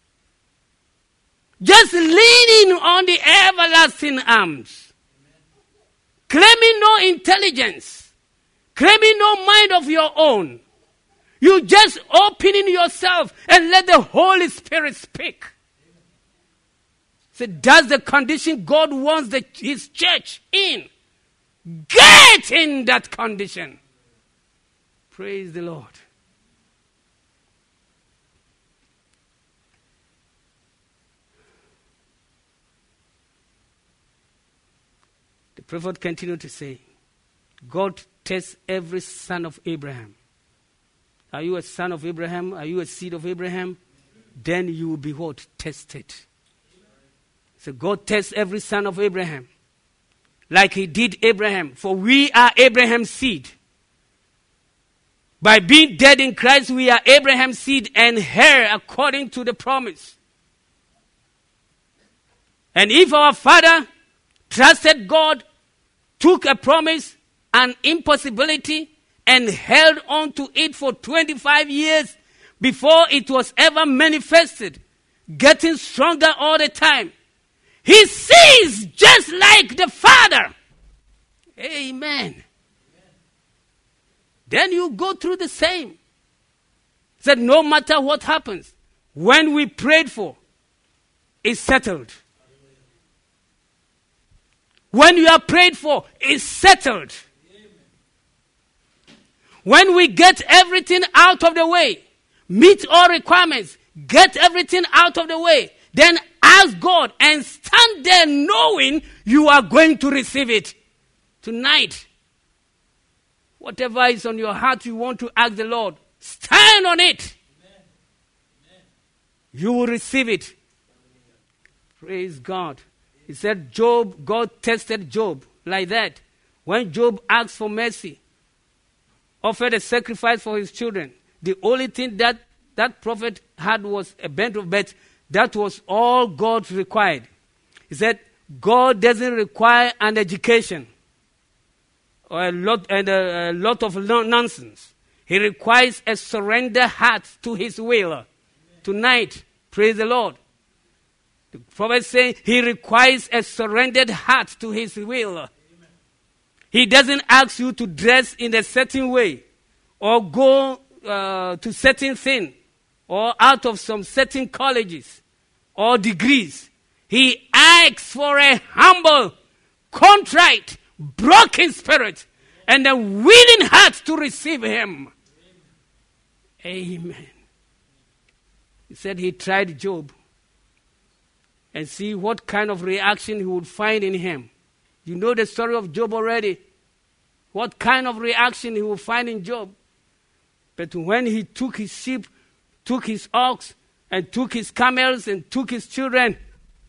Just leaning on the everlasting arms. Claiming no intelligence. Claiming no mind of your own. You just opening yourself and let the Holy Spirit speak. So that's the condition God wants his church in. Get in that condition. Praise the Lord. The prophet continued to say, God tests every son of Abraham. Are you a son of Abraham? Are you a seed of Abraham? Then you will be what? Tested. So God tests every son of Abraham like he did Abraham. For we are Abraham's seed. By being dead in Christ, we are Abraham's seed and heir according to the promise. And if our father trusted God, took a promise, an impossibility, and held on to it for 25 years before it was ever manifested, getting stronger all the time, he sees just like the Father. Amen. Then you go through the same. Said no matter what happens, when we prayed for, it's settled. When you are prayed for, it's settled. When we get everything out of the way, meet all requirements, get everything out of the way, then ask God and stand there knowing you are going to receive it. Tonight, whatever is on your heart you want to ask the Lord, stand on it. Amen. You will receive it. Praise God. He said God tested Job like that. When Job asked for mercy, offered a sacrifice for his children, the only thing that prophet had was a bent of bed. That was all God required. He said, God doesn't require an education or a lot of nonsense. He requires a surrendered heart to his will. Amen. Tonight, praise the Lord. The prophet saying he requires a surrendered heart to his will. Amen. He doesn't ask you to dress in a certain way or go to certain thing or out of some certain colleges or degrees. He asks for a humble, contrite, broken spirit and a willing heart to receive him. Amen. He said he tried Job and see what kind of reaction he would find in him. You know the story of Job already. what kind of reaction he will find in Job. But when he took his sheep, took his ox, and took his camels, and took his children,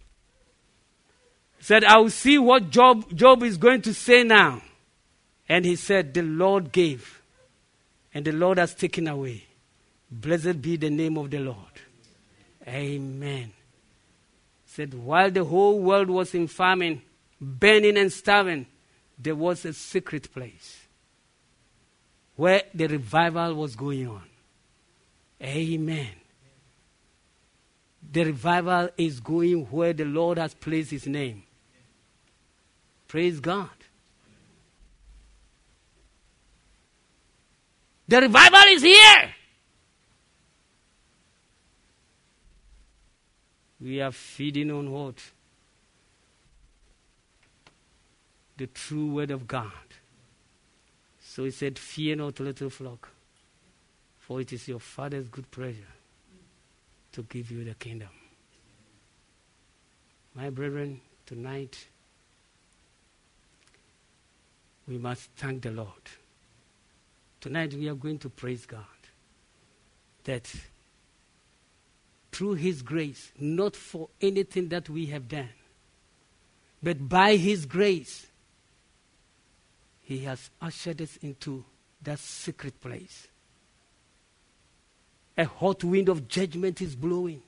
he said, I will see what Job is going to say now. And he said, the Lord gave, and the Lord has taken away. Blessed be the name of the Lord. Amen. He said, while the whole world was in famine, burning and starving, there was a secret place where the revival was going on. Amen. The revival is going where the Lord has placed his name. Praise God. The revival is here. We are feeding on what? The true word of God. So he said, fear not, little flock, for it is your Father's good pleasure to give you the kingdom. My brethren, tonight, we must thank the Lord. Tonight we are going to praise God that through his grace, not for anything that we have done, but by his grace, he has ushered us into that secret place. A hot wind of judgment is blowing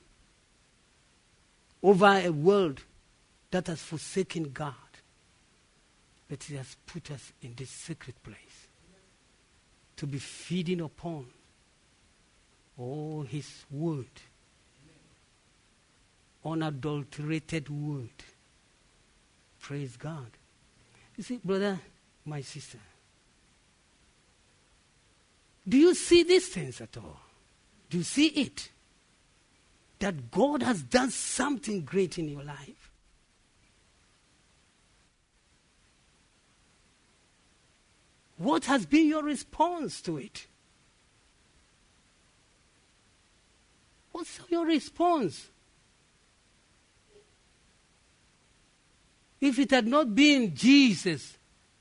over a world that has forsaken God. But he has put us in this secret place to be feeding upon all his word, unadulterated word. Praise God. You see, brother, my sister, do you see these things at all? Do you see it? That God has done something great in your life. What has been your response to it? What's your response? If it had not been Jesus,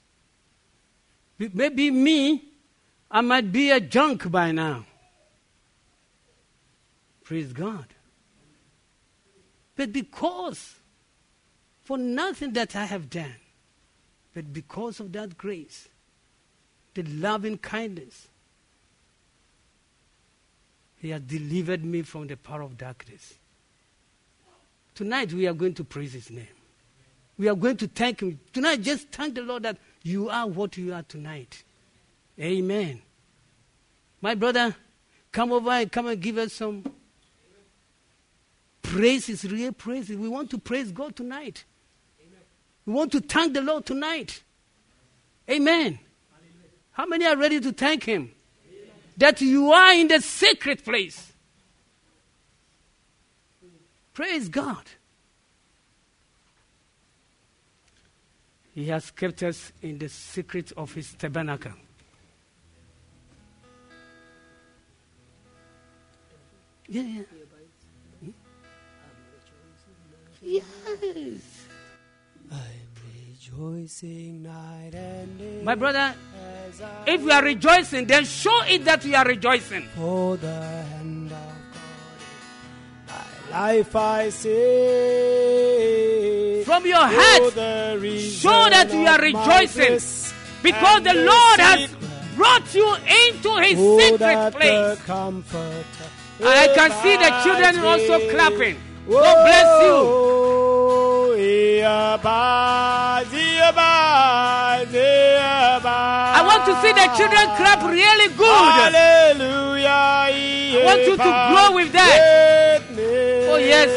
maybe me, I might be a junk by now. Praise God. But because, for nothing that I have done, but because of that grace, the loving kindness, he has delivered me from the power of darkness. Tonight we are going to praise his name. We are going to thank him. Tonight, just thank the Lord that you are what you are tonight. Amen. My brother, come over and come and give us some praises, real praises. We want to praise God tonight. Amen. We want to thank the Lord tonight. Amen. Amen. How many are ready to thank him? Amen. That you are in the secret place. Praise God. He has kept us in the secret of his tabernacle. Yeah. Yes. I'm rejoicing night and day. My brother, if you are rejoicing, then show it that you are rejoicing. For the hand of God, my life I say. From your heart, show that you are rejoicing. Because the Lord has brought you into his secret place. I can see the children also clapping. God bless you. I want to see the children clap really good. Hallelujah. I want you to grow with that. Oh yes.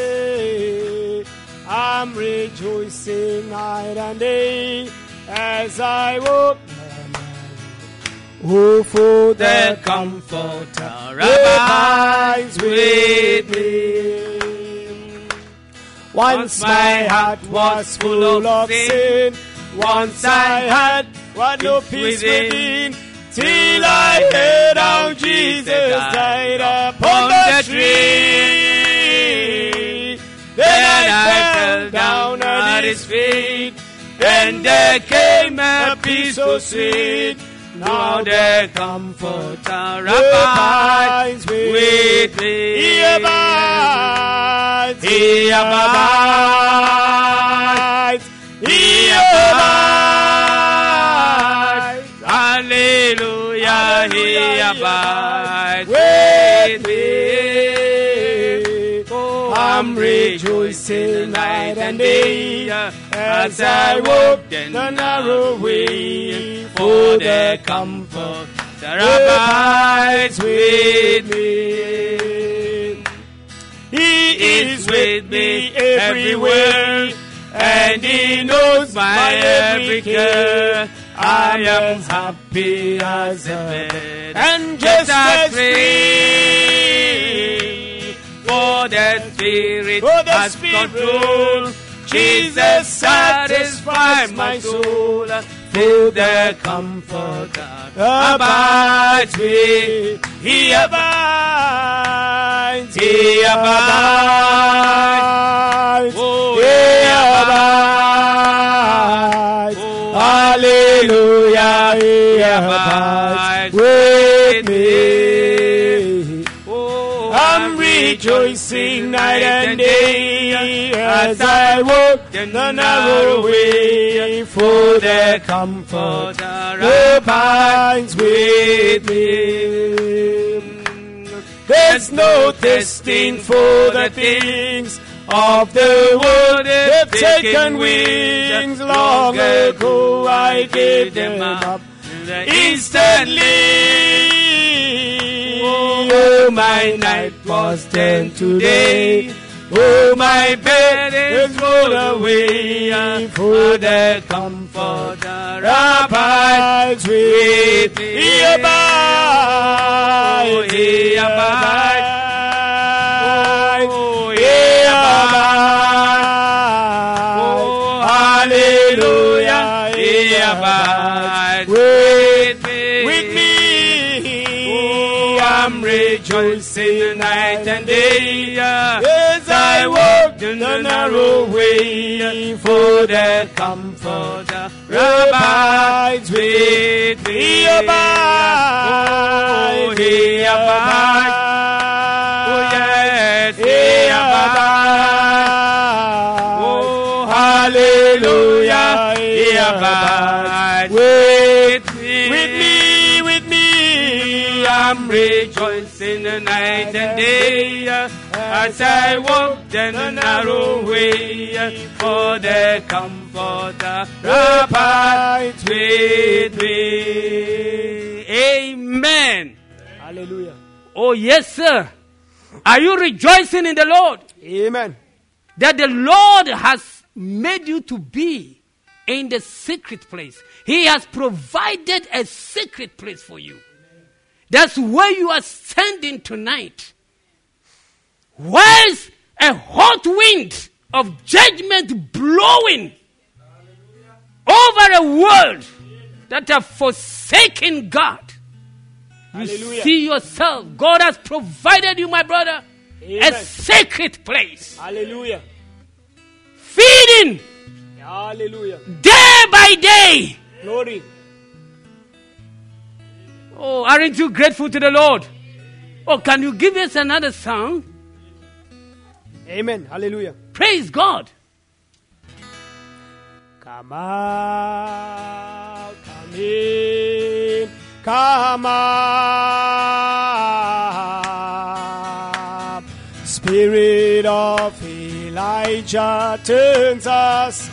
I'm rejoicing night and day as I walk. Oh, for the Comforter abides with me. Once my heart was full of sin, once I had no peace within, till I heard how Jesus died upon the tree. Then I fell down at his feet, and there came a peace is so sweet. Now the Comforter abides with me. He abides. He abides. He abides. Hallelujah. He abides with me. Oh, I'm rejoicing night and day as I walk the narrow way. For the Comforter abides with me. He is with me everywhere, and He knows my every care. I am happy as a bird, and just as free. For the Spirit has control. Jesus satisfies my soul. For the Comforter abides with. He abides. He abides. Oh, He abides. Oh, hallelujah. He abides with me. Oh, I'm rejoicing night and day as I walk the narrow way. For the Comforter abides with me. There's no testing for the things of the world. They've taken wings. Long ago I gave them up instantly. Oh, my night was turned today. Oh, my bed is rolled away. For the Comforter abides with me. He abides. He abides. Oh, He abides. Oh, hallelujah. He abides with me. With me. Oh, I'm rejoicing night and day As I walk the narrow way. for the Comforter abides with me. He abides. Oh, He abides. Oh, yes, He abides. Oh, hallelujah, He abides with me. With me. I'm rejoicing the night and day as I walk the narrow way. For the Comforter abides with me. Amen. Hallelujah. Oh, yes, sir. Are you rejoicing in the Lord? Amen. That the Lord has made you to be in the secret place. He has provided a secret place for you. That's where you are standing tonight. Where's a hot wind of judgment blowing over a world that have forsaken God? You Hallelujah. see yourself. God has provided you, my brother, Amen. a sacred place. Hallelujah. Feeding Hallelujah. day by day. Glory. Oh, aren't you grateful to the Lord? Oh, can you give us another song? Amen. Hallelujah. Praise God. Come out, come in, come up. Spirit of Elijah turns us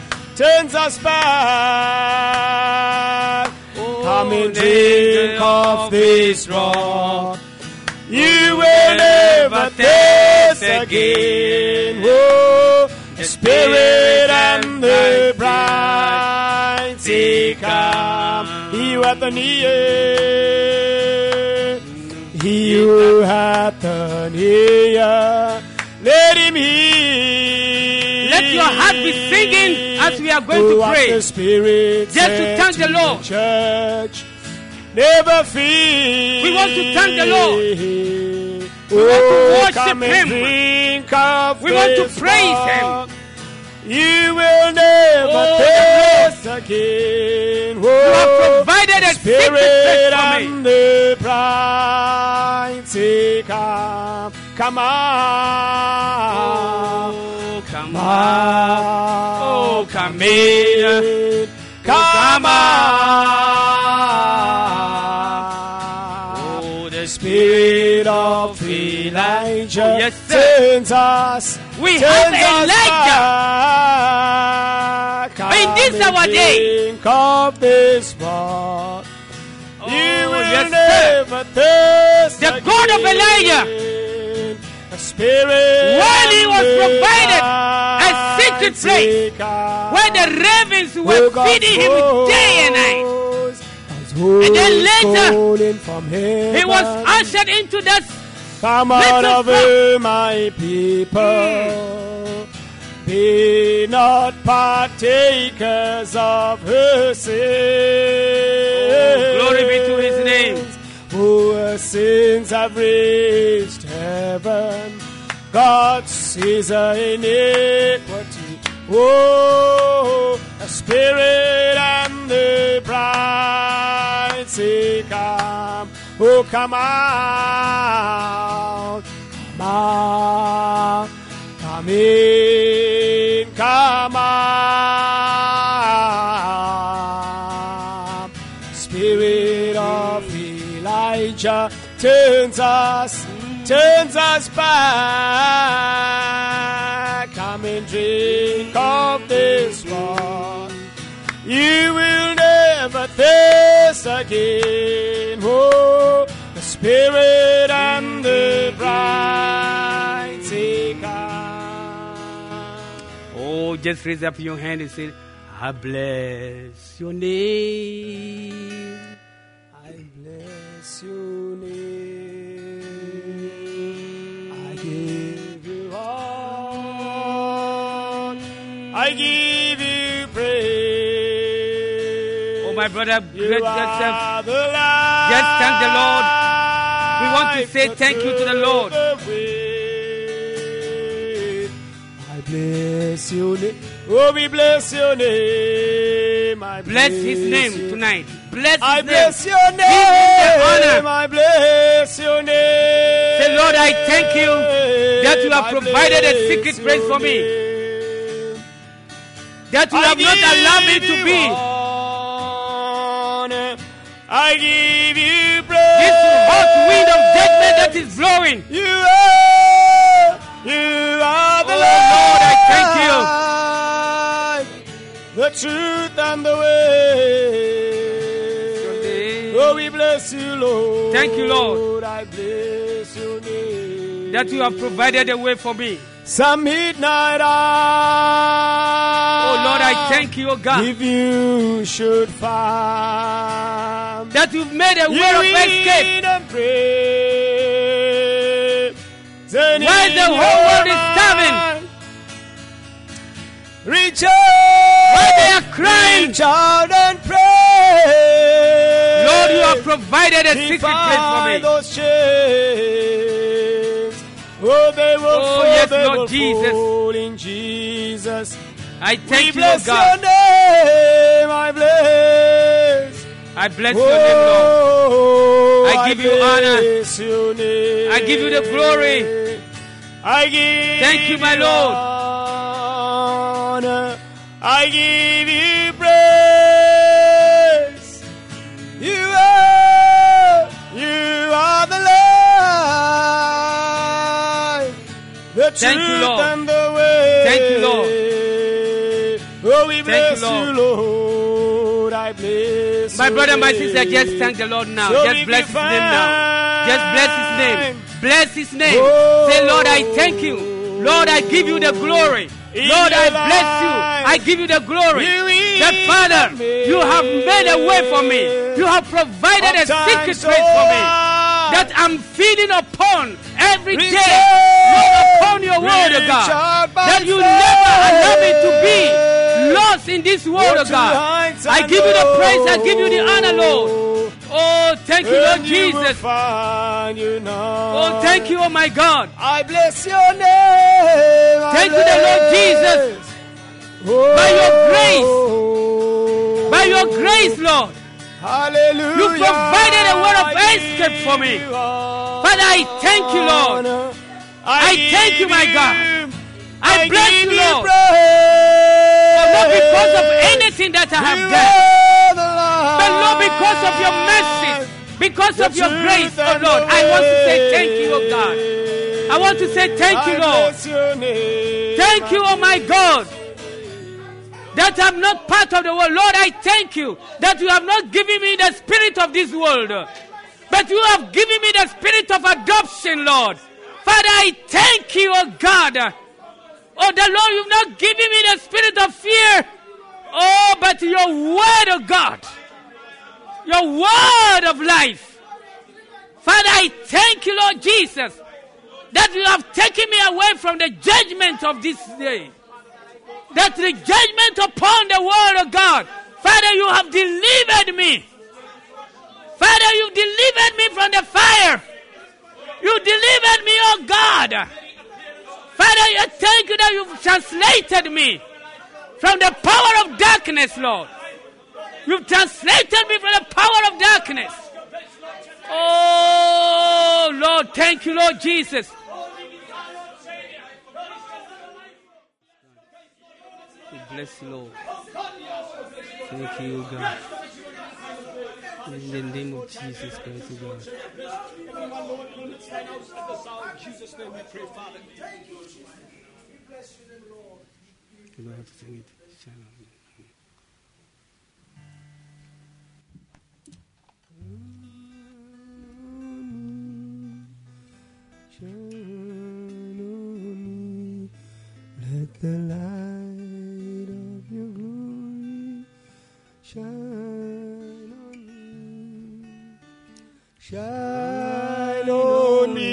back. Come and drink of this rock. You will never thirst again. Oh, the Spirit and the bride say, come. He who hath an ear, he who hath an ear, let him hear. Let your heart be singing as we are going to pray. The Spirit just to thank the Lord. Church, never fear. We want to thank the Lord. We want to worship Him. We We want to praise Him. You will never thirst again. You have provided a secret place for me. And the bride say, come, come on. Oh, come on. Oh, come in. Come on. Oh, the Spirit of Elijah turns us. We have Elijah. In this our day. Of this world. You will yes, never thirst the God of Elijah. The Spirit when he was provided a secret place where the ravens were feeding him day and night. And then later he was ushered into that. Come out of her, my people. Be not partakers of her sins. Oh, glory be to his name. For her sins have reached heaven. God sees her iniquity. Oh, the Spirit and the bride say, come. Oh, come out. Come out. Come in, come up. Spirit of Elijah turns us back. Come and drink of this water. You will never thirst again. Oh, the Spirit and the bride say, come. Oh, just raise up your hand and say, I bless your name. I bless your name. I give you all. I give you praise. Oh, my brother, You are the light. just thank the Lord. We want to say thank you to the Lord. Bless your name. Oh, we bless your name. Bless his name tonight. Bless his I name. bless your name. Give him the honor. I bless your name. Say, Lord, I thank you that you have provided a secret place for me. That you have not allowed me to be. I give you praise. This hot wind of judgment that is blowing. You are the Lord, I thank you. The truth and the way. Oh, we bless you, Lord. Thank you, Lord. I bless your name. That you have provided a way for me. Some midnight hour. Oh, Lord, I thank you, oh God. If you should find that you've made a way of escape. While the whole world is starving. Reach out. While they are crying. Reach out and pray. Lord, you have provided a secret place for me. Those chains. Oh, they will fall, yes, they Lord will Jesus. fall in Jesus. I thank you, bless oh God. Your name, I bless. I bless your name, Lord. I give you honor. Your name. I give you the glory. I give Thank you, my Lord. Honor. I give you praise. You are the light, the Thank you, truth Lord. and the way. Thank you, Lord. Oh, we bless Thank you, you, Lord. I bless My your brother, my name. sister, just thank the Lord now. So Just bless his name now. Just bless his name. Bless his name. Oh. Say, Lord, I thank you. Lord, I give you the glory. Lord, I bless you. I give you the glory. That Father, you have made a way for me. You have provided a secret place for me. That I'm feeding upon every day. Lord, upon your word, oh God. That you never allow me to be lost in this world, oh God. I give you the praise. I give you the honor, Lord. Oh, thank you, Lord Jesus. Oh, thank you, oh my God. I bless your name. Thank you, the Lord Jesus. By your grace, Lord. Hallelujah. You provided a way of escape for me. Father, I thank you, Lord. I thank you, my God. I bless you, Lord. Not because of anything that I have done, but Lord, because of your mercy, because of your grace, oh Lord. I want to say thank you, oh God. I want to say thank you, Lord. Thank you, oh my God, that I'm not part of the world. Lord, I thank you that you have not given me the spirit of this world, but you have given me the spirit of adoption, Lord. Father, I thank you, oh God. Oh, the Lord, you've not given me the spirit of fear. Oh, but your word, oh God. Your word of life. Father, I thank you, Lord Jesus, that you have taken me away from the judgment of this day. That the judgment upon the world of God. Father, you have delivered me. Father, you delivered me from the fire. You delivered me, oh God. Father, I thank you that you've translated me from the power of darkness, Lord. You've translated me from the power of darkness. Oh, Lord, thank you, Lord Jesus. We bless you, Lord. Thank you, God. In the name of Jesus Christ, God. Jesus' name we pray, Father. You don't have to sing it. Let the light of your glory shine on me. Shine on me.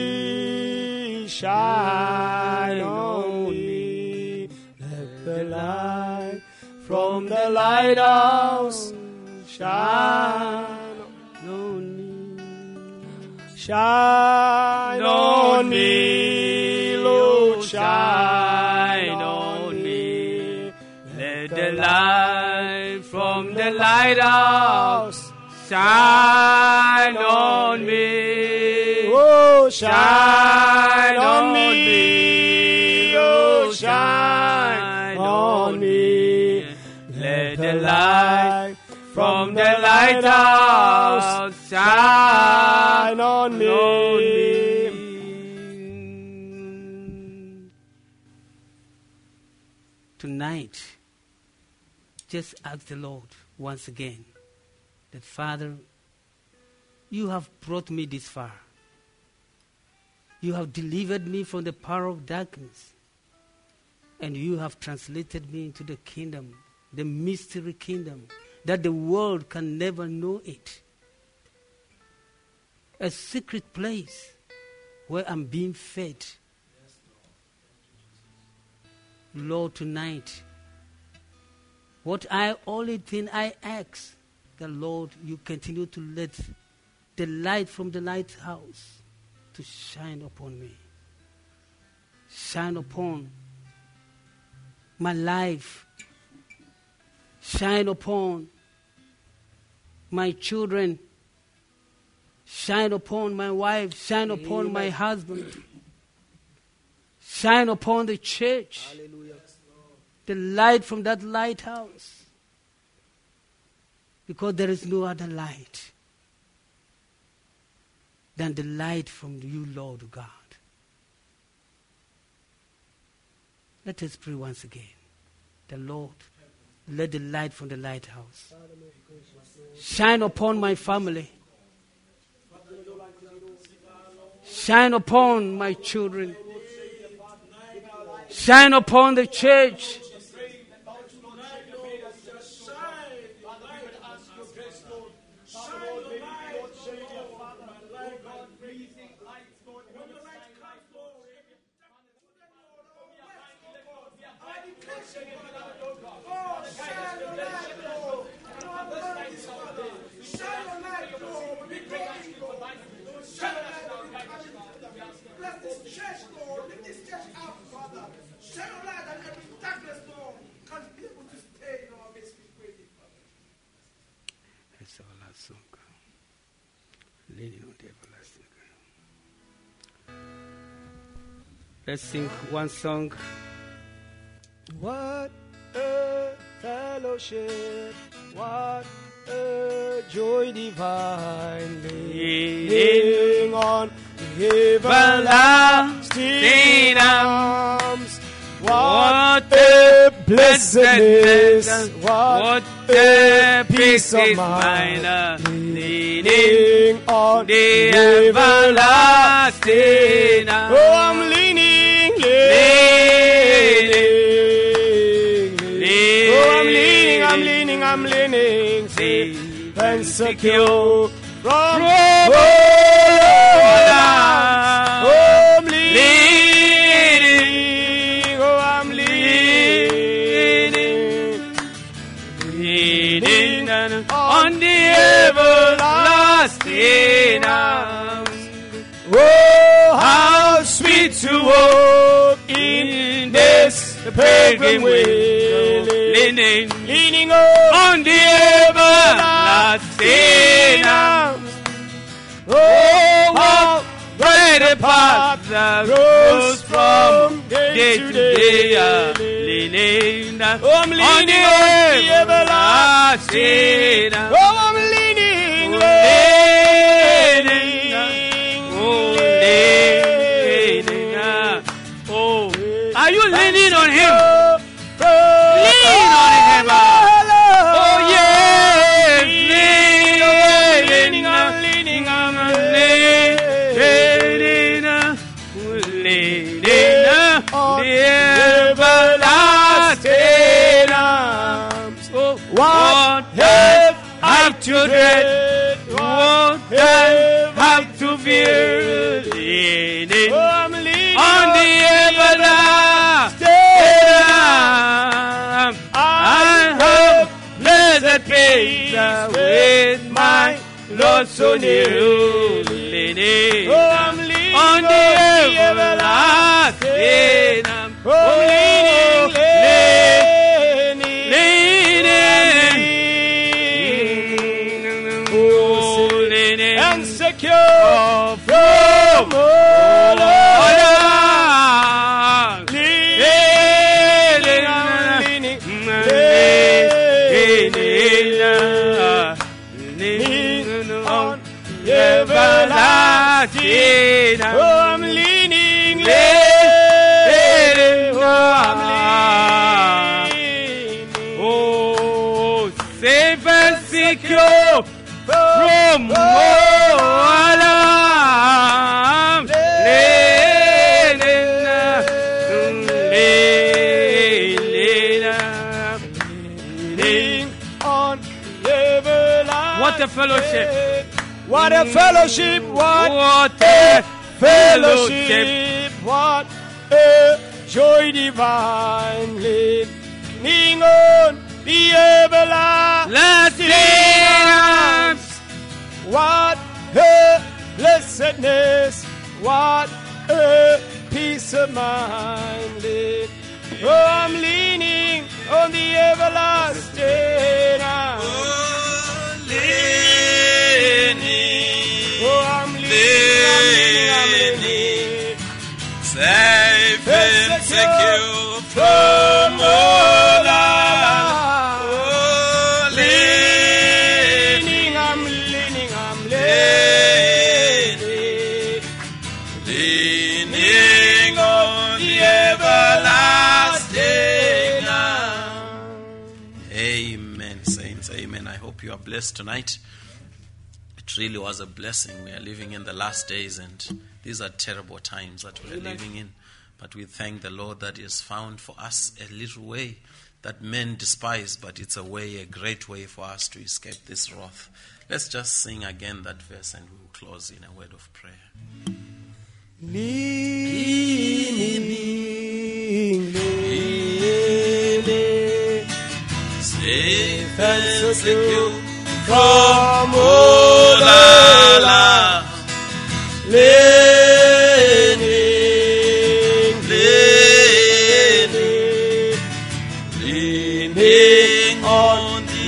Shine on me. Let the light from the lighthouse shine on me. Shine on me, Lord, shine on me. Let the light from the lighthouse shine on me. Oh, shine on me. Oh, shine on me. Let the light from the lighthouse shine on me. Tonight, just ask the Lord once again that, Father, you have brought me this far. You have delivered me from the power of darkness. And you have translated me into the kingdom, the mystery kingdom, that the world can never know it. A secret place where I'm being fed. Lord, tonight, what only thing I ask, the Lord, you continue to let the light from the lighthouse to shine upon me. Shine upon my life. Shine upon my children. Shine upon my wife. Shine upon my husband. Shine upon the church. Hallelujah. The light from that lighthouse. Because there is no other light than the light from you, Lord God. Let us pray once again. The Lord, let the light from the lighthouse shine upon my family. Shine upon my children. Shine upon the church. Let's sing one song. What a fellowship, what a joy divine, leaning on the everlasting arms. What a blessedness, what a peace of mind, leaning on the everlasting arms. Oh, I'm leaning, I'm leaning, safe and secure from oh, I'm leaning, oh, I'm leaning on the everlasting arms. Oh, how sweet to walk in this pilgrim way, leaning on the everlasting arms. Oh, how bright a path that grows from day to day, leaning on the everlasting arms. Oh, I'm leaning, oh, are you leaning on Him? What have I to dread? What have to fear? Leaning on the everlasting arms. I have blessed peace with my Lord so near. Leaning on the everlasting arms. Oh, and secure from all leaning on the everlasting. Oh, I'm leaning, oh, safe and secure from all alarm, leaning on the everlasting. What a fellowship! What a fellowship! What a fellowship! What a joy divine, leaning on the everlasting arms. What a blessedness, what a peace of mind. Oh, I'm leaning on the everlasting arms. Oh, leaning, oh, I'm leaning, safe and secure from all harm. Oh, leaning on the everlasting arms. Amen, saints. Amen. I hope you are blessed tonight. It really was a blessing. We are living in the last days, and these are terrible times that we are living in. But we thank the Lord that He has found for us a little way that men despise, but it's a way, a great way for us to escape this wrath. Let's just sing again that verse and we will close in a word of prayer. Leaning, safe and secure from all alarm, leaning on the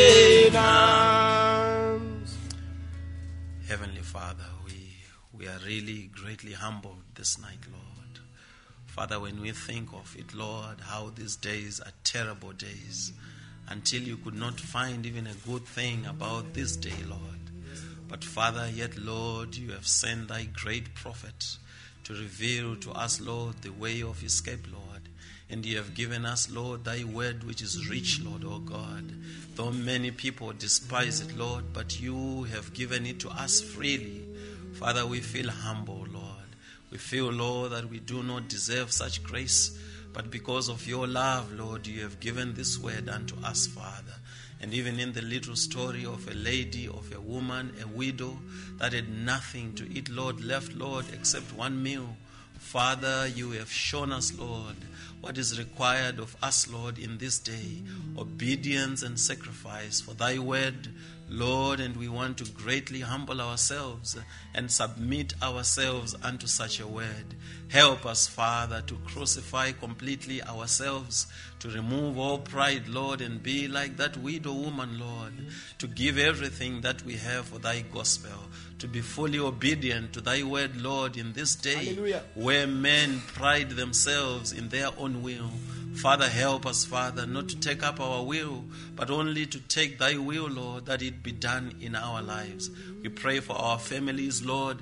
everlasting arms. Heavenly Father, we are really greatly humbled this night, Lord. Father, when we think of it, Lord, how these days are terrible days, until you could not find even a good thing about this day, Lord. But Father, yet, Lord, you have sent thy great prophet to reveal to us, Lord, the way of escape, Lord. And you have given us, Lord, thy word which is rich, Lord, O God. Though many people despise it, Lord, but you have given it to us freely. Father, we feel humble, Lord. We feel, Lord, that we do not deserve such grace, but because of your love, Lord, you have given this word unto us, Father. And even in the little story of a lady, of a woman, a widow, that had nothing to eat, Lord, left, Lord, except one meal. Father, you have shown us, Lord, what is required of us, Lord, in this day. Obedience and sacrifice for thy word, Lord, and we want to greatly humble ourselves and submit ourselves unto such a word. Help us, Father, to crucify completely ourselves, to remove all pride, Lord, and be like that widow woman, Lord, to give everything that we have for thy gospel, to be fully obedient to thy word, Lord, in this day. Hallelujah. Where men pride themselves in their own will. Father, help us, Father, not to take up our will, but only to take thy will, Lord, that it be done in our lives. We pray for our families, Lord,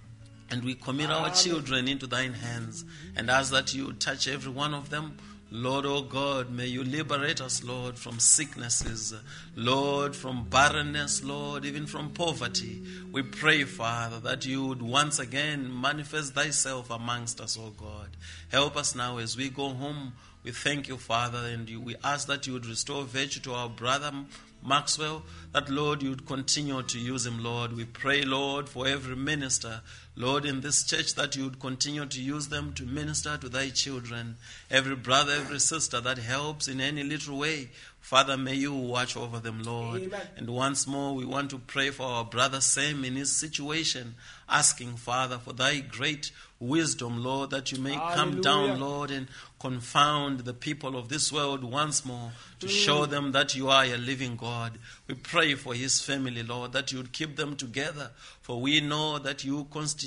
and we commit our children into thine hands and ask that you touch every one of them. Lord, oh God, may you liberate us, Lord, from sicknesses, Lord, from barrenness, Lord, even from poverty. We pray, Father, that you would once again manifest thyself amongst us, oh God. Help us now as we go home. We thank you, Father, and we ask that you would restore virtue to our brother Maxwell, that, Lord, you would continue to use him, Lord. We pray, Lord, for every minister, Lord, in this church, that you would continue to use them to minister to thy children. Every brother, every sister that helps in any little way, Father, may you watch over them, Lord. Amen. And once more, we want to pray for our brother Sam in his situation, asking, Father, for thy great wisdom, Lord, that you may come down, Lord, and confound the people of this world once more, to show them that you are a living God. We pray for his family, Lord, that you would keep them together, for we know that you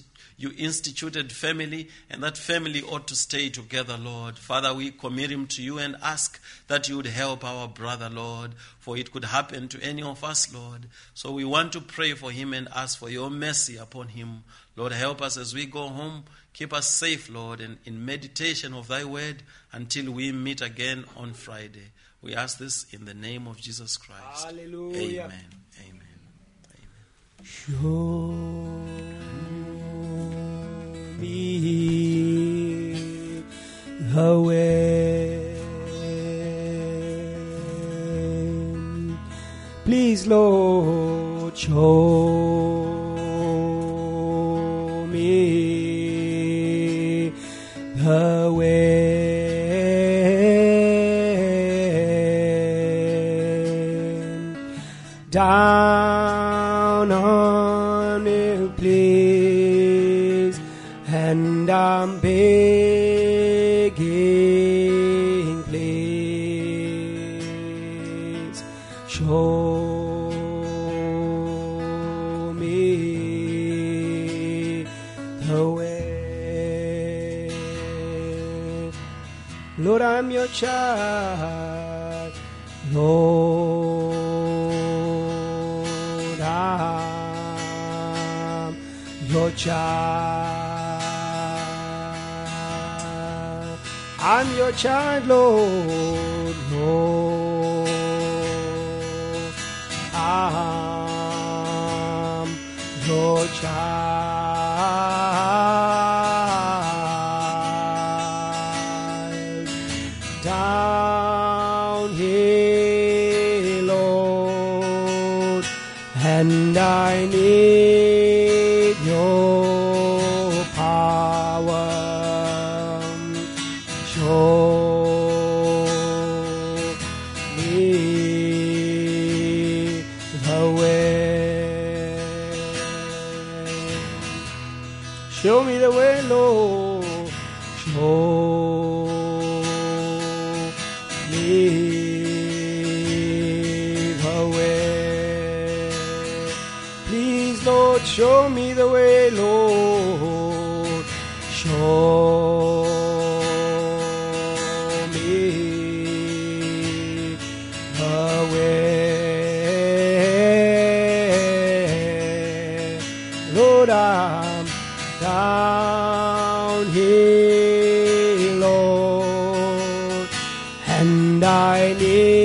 instituted family, and that family ought to stay together, Lord. Father, we commit him to you and ask that you would help our brother, Lord, for it could happen to any of us, Lord. So we want to pray for him and ask for your mercy upon him. Lord, help us as we go home. Keep us safe, Lord, and in meditation of thy word until we meet again on Friday. We ask this in the name of Jesus Christ. Hallelujah. Amen. Amen. Show me the way. Please, Lord, show me the way. Down on me, please, and I'm begging, please, show me the way. Lord, I'm your child, Lord. I'm your child. I'm your child, Lord, Lord. I'm your child. Down here, Lord, and I need your power. Show me the way. Show me the way, Lord. Show me the way. Please, Lord, show me the way, Lord. Show me the way. Lord, I'm down here, Lord, and I need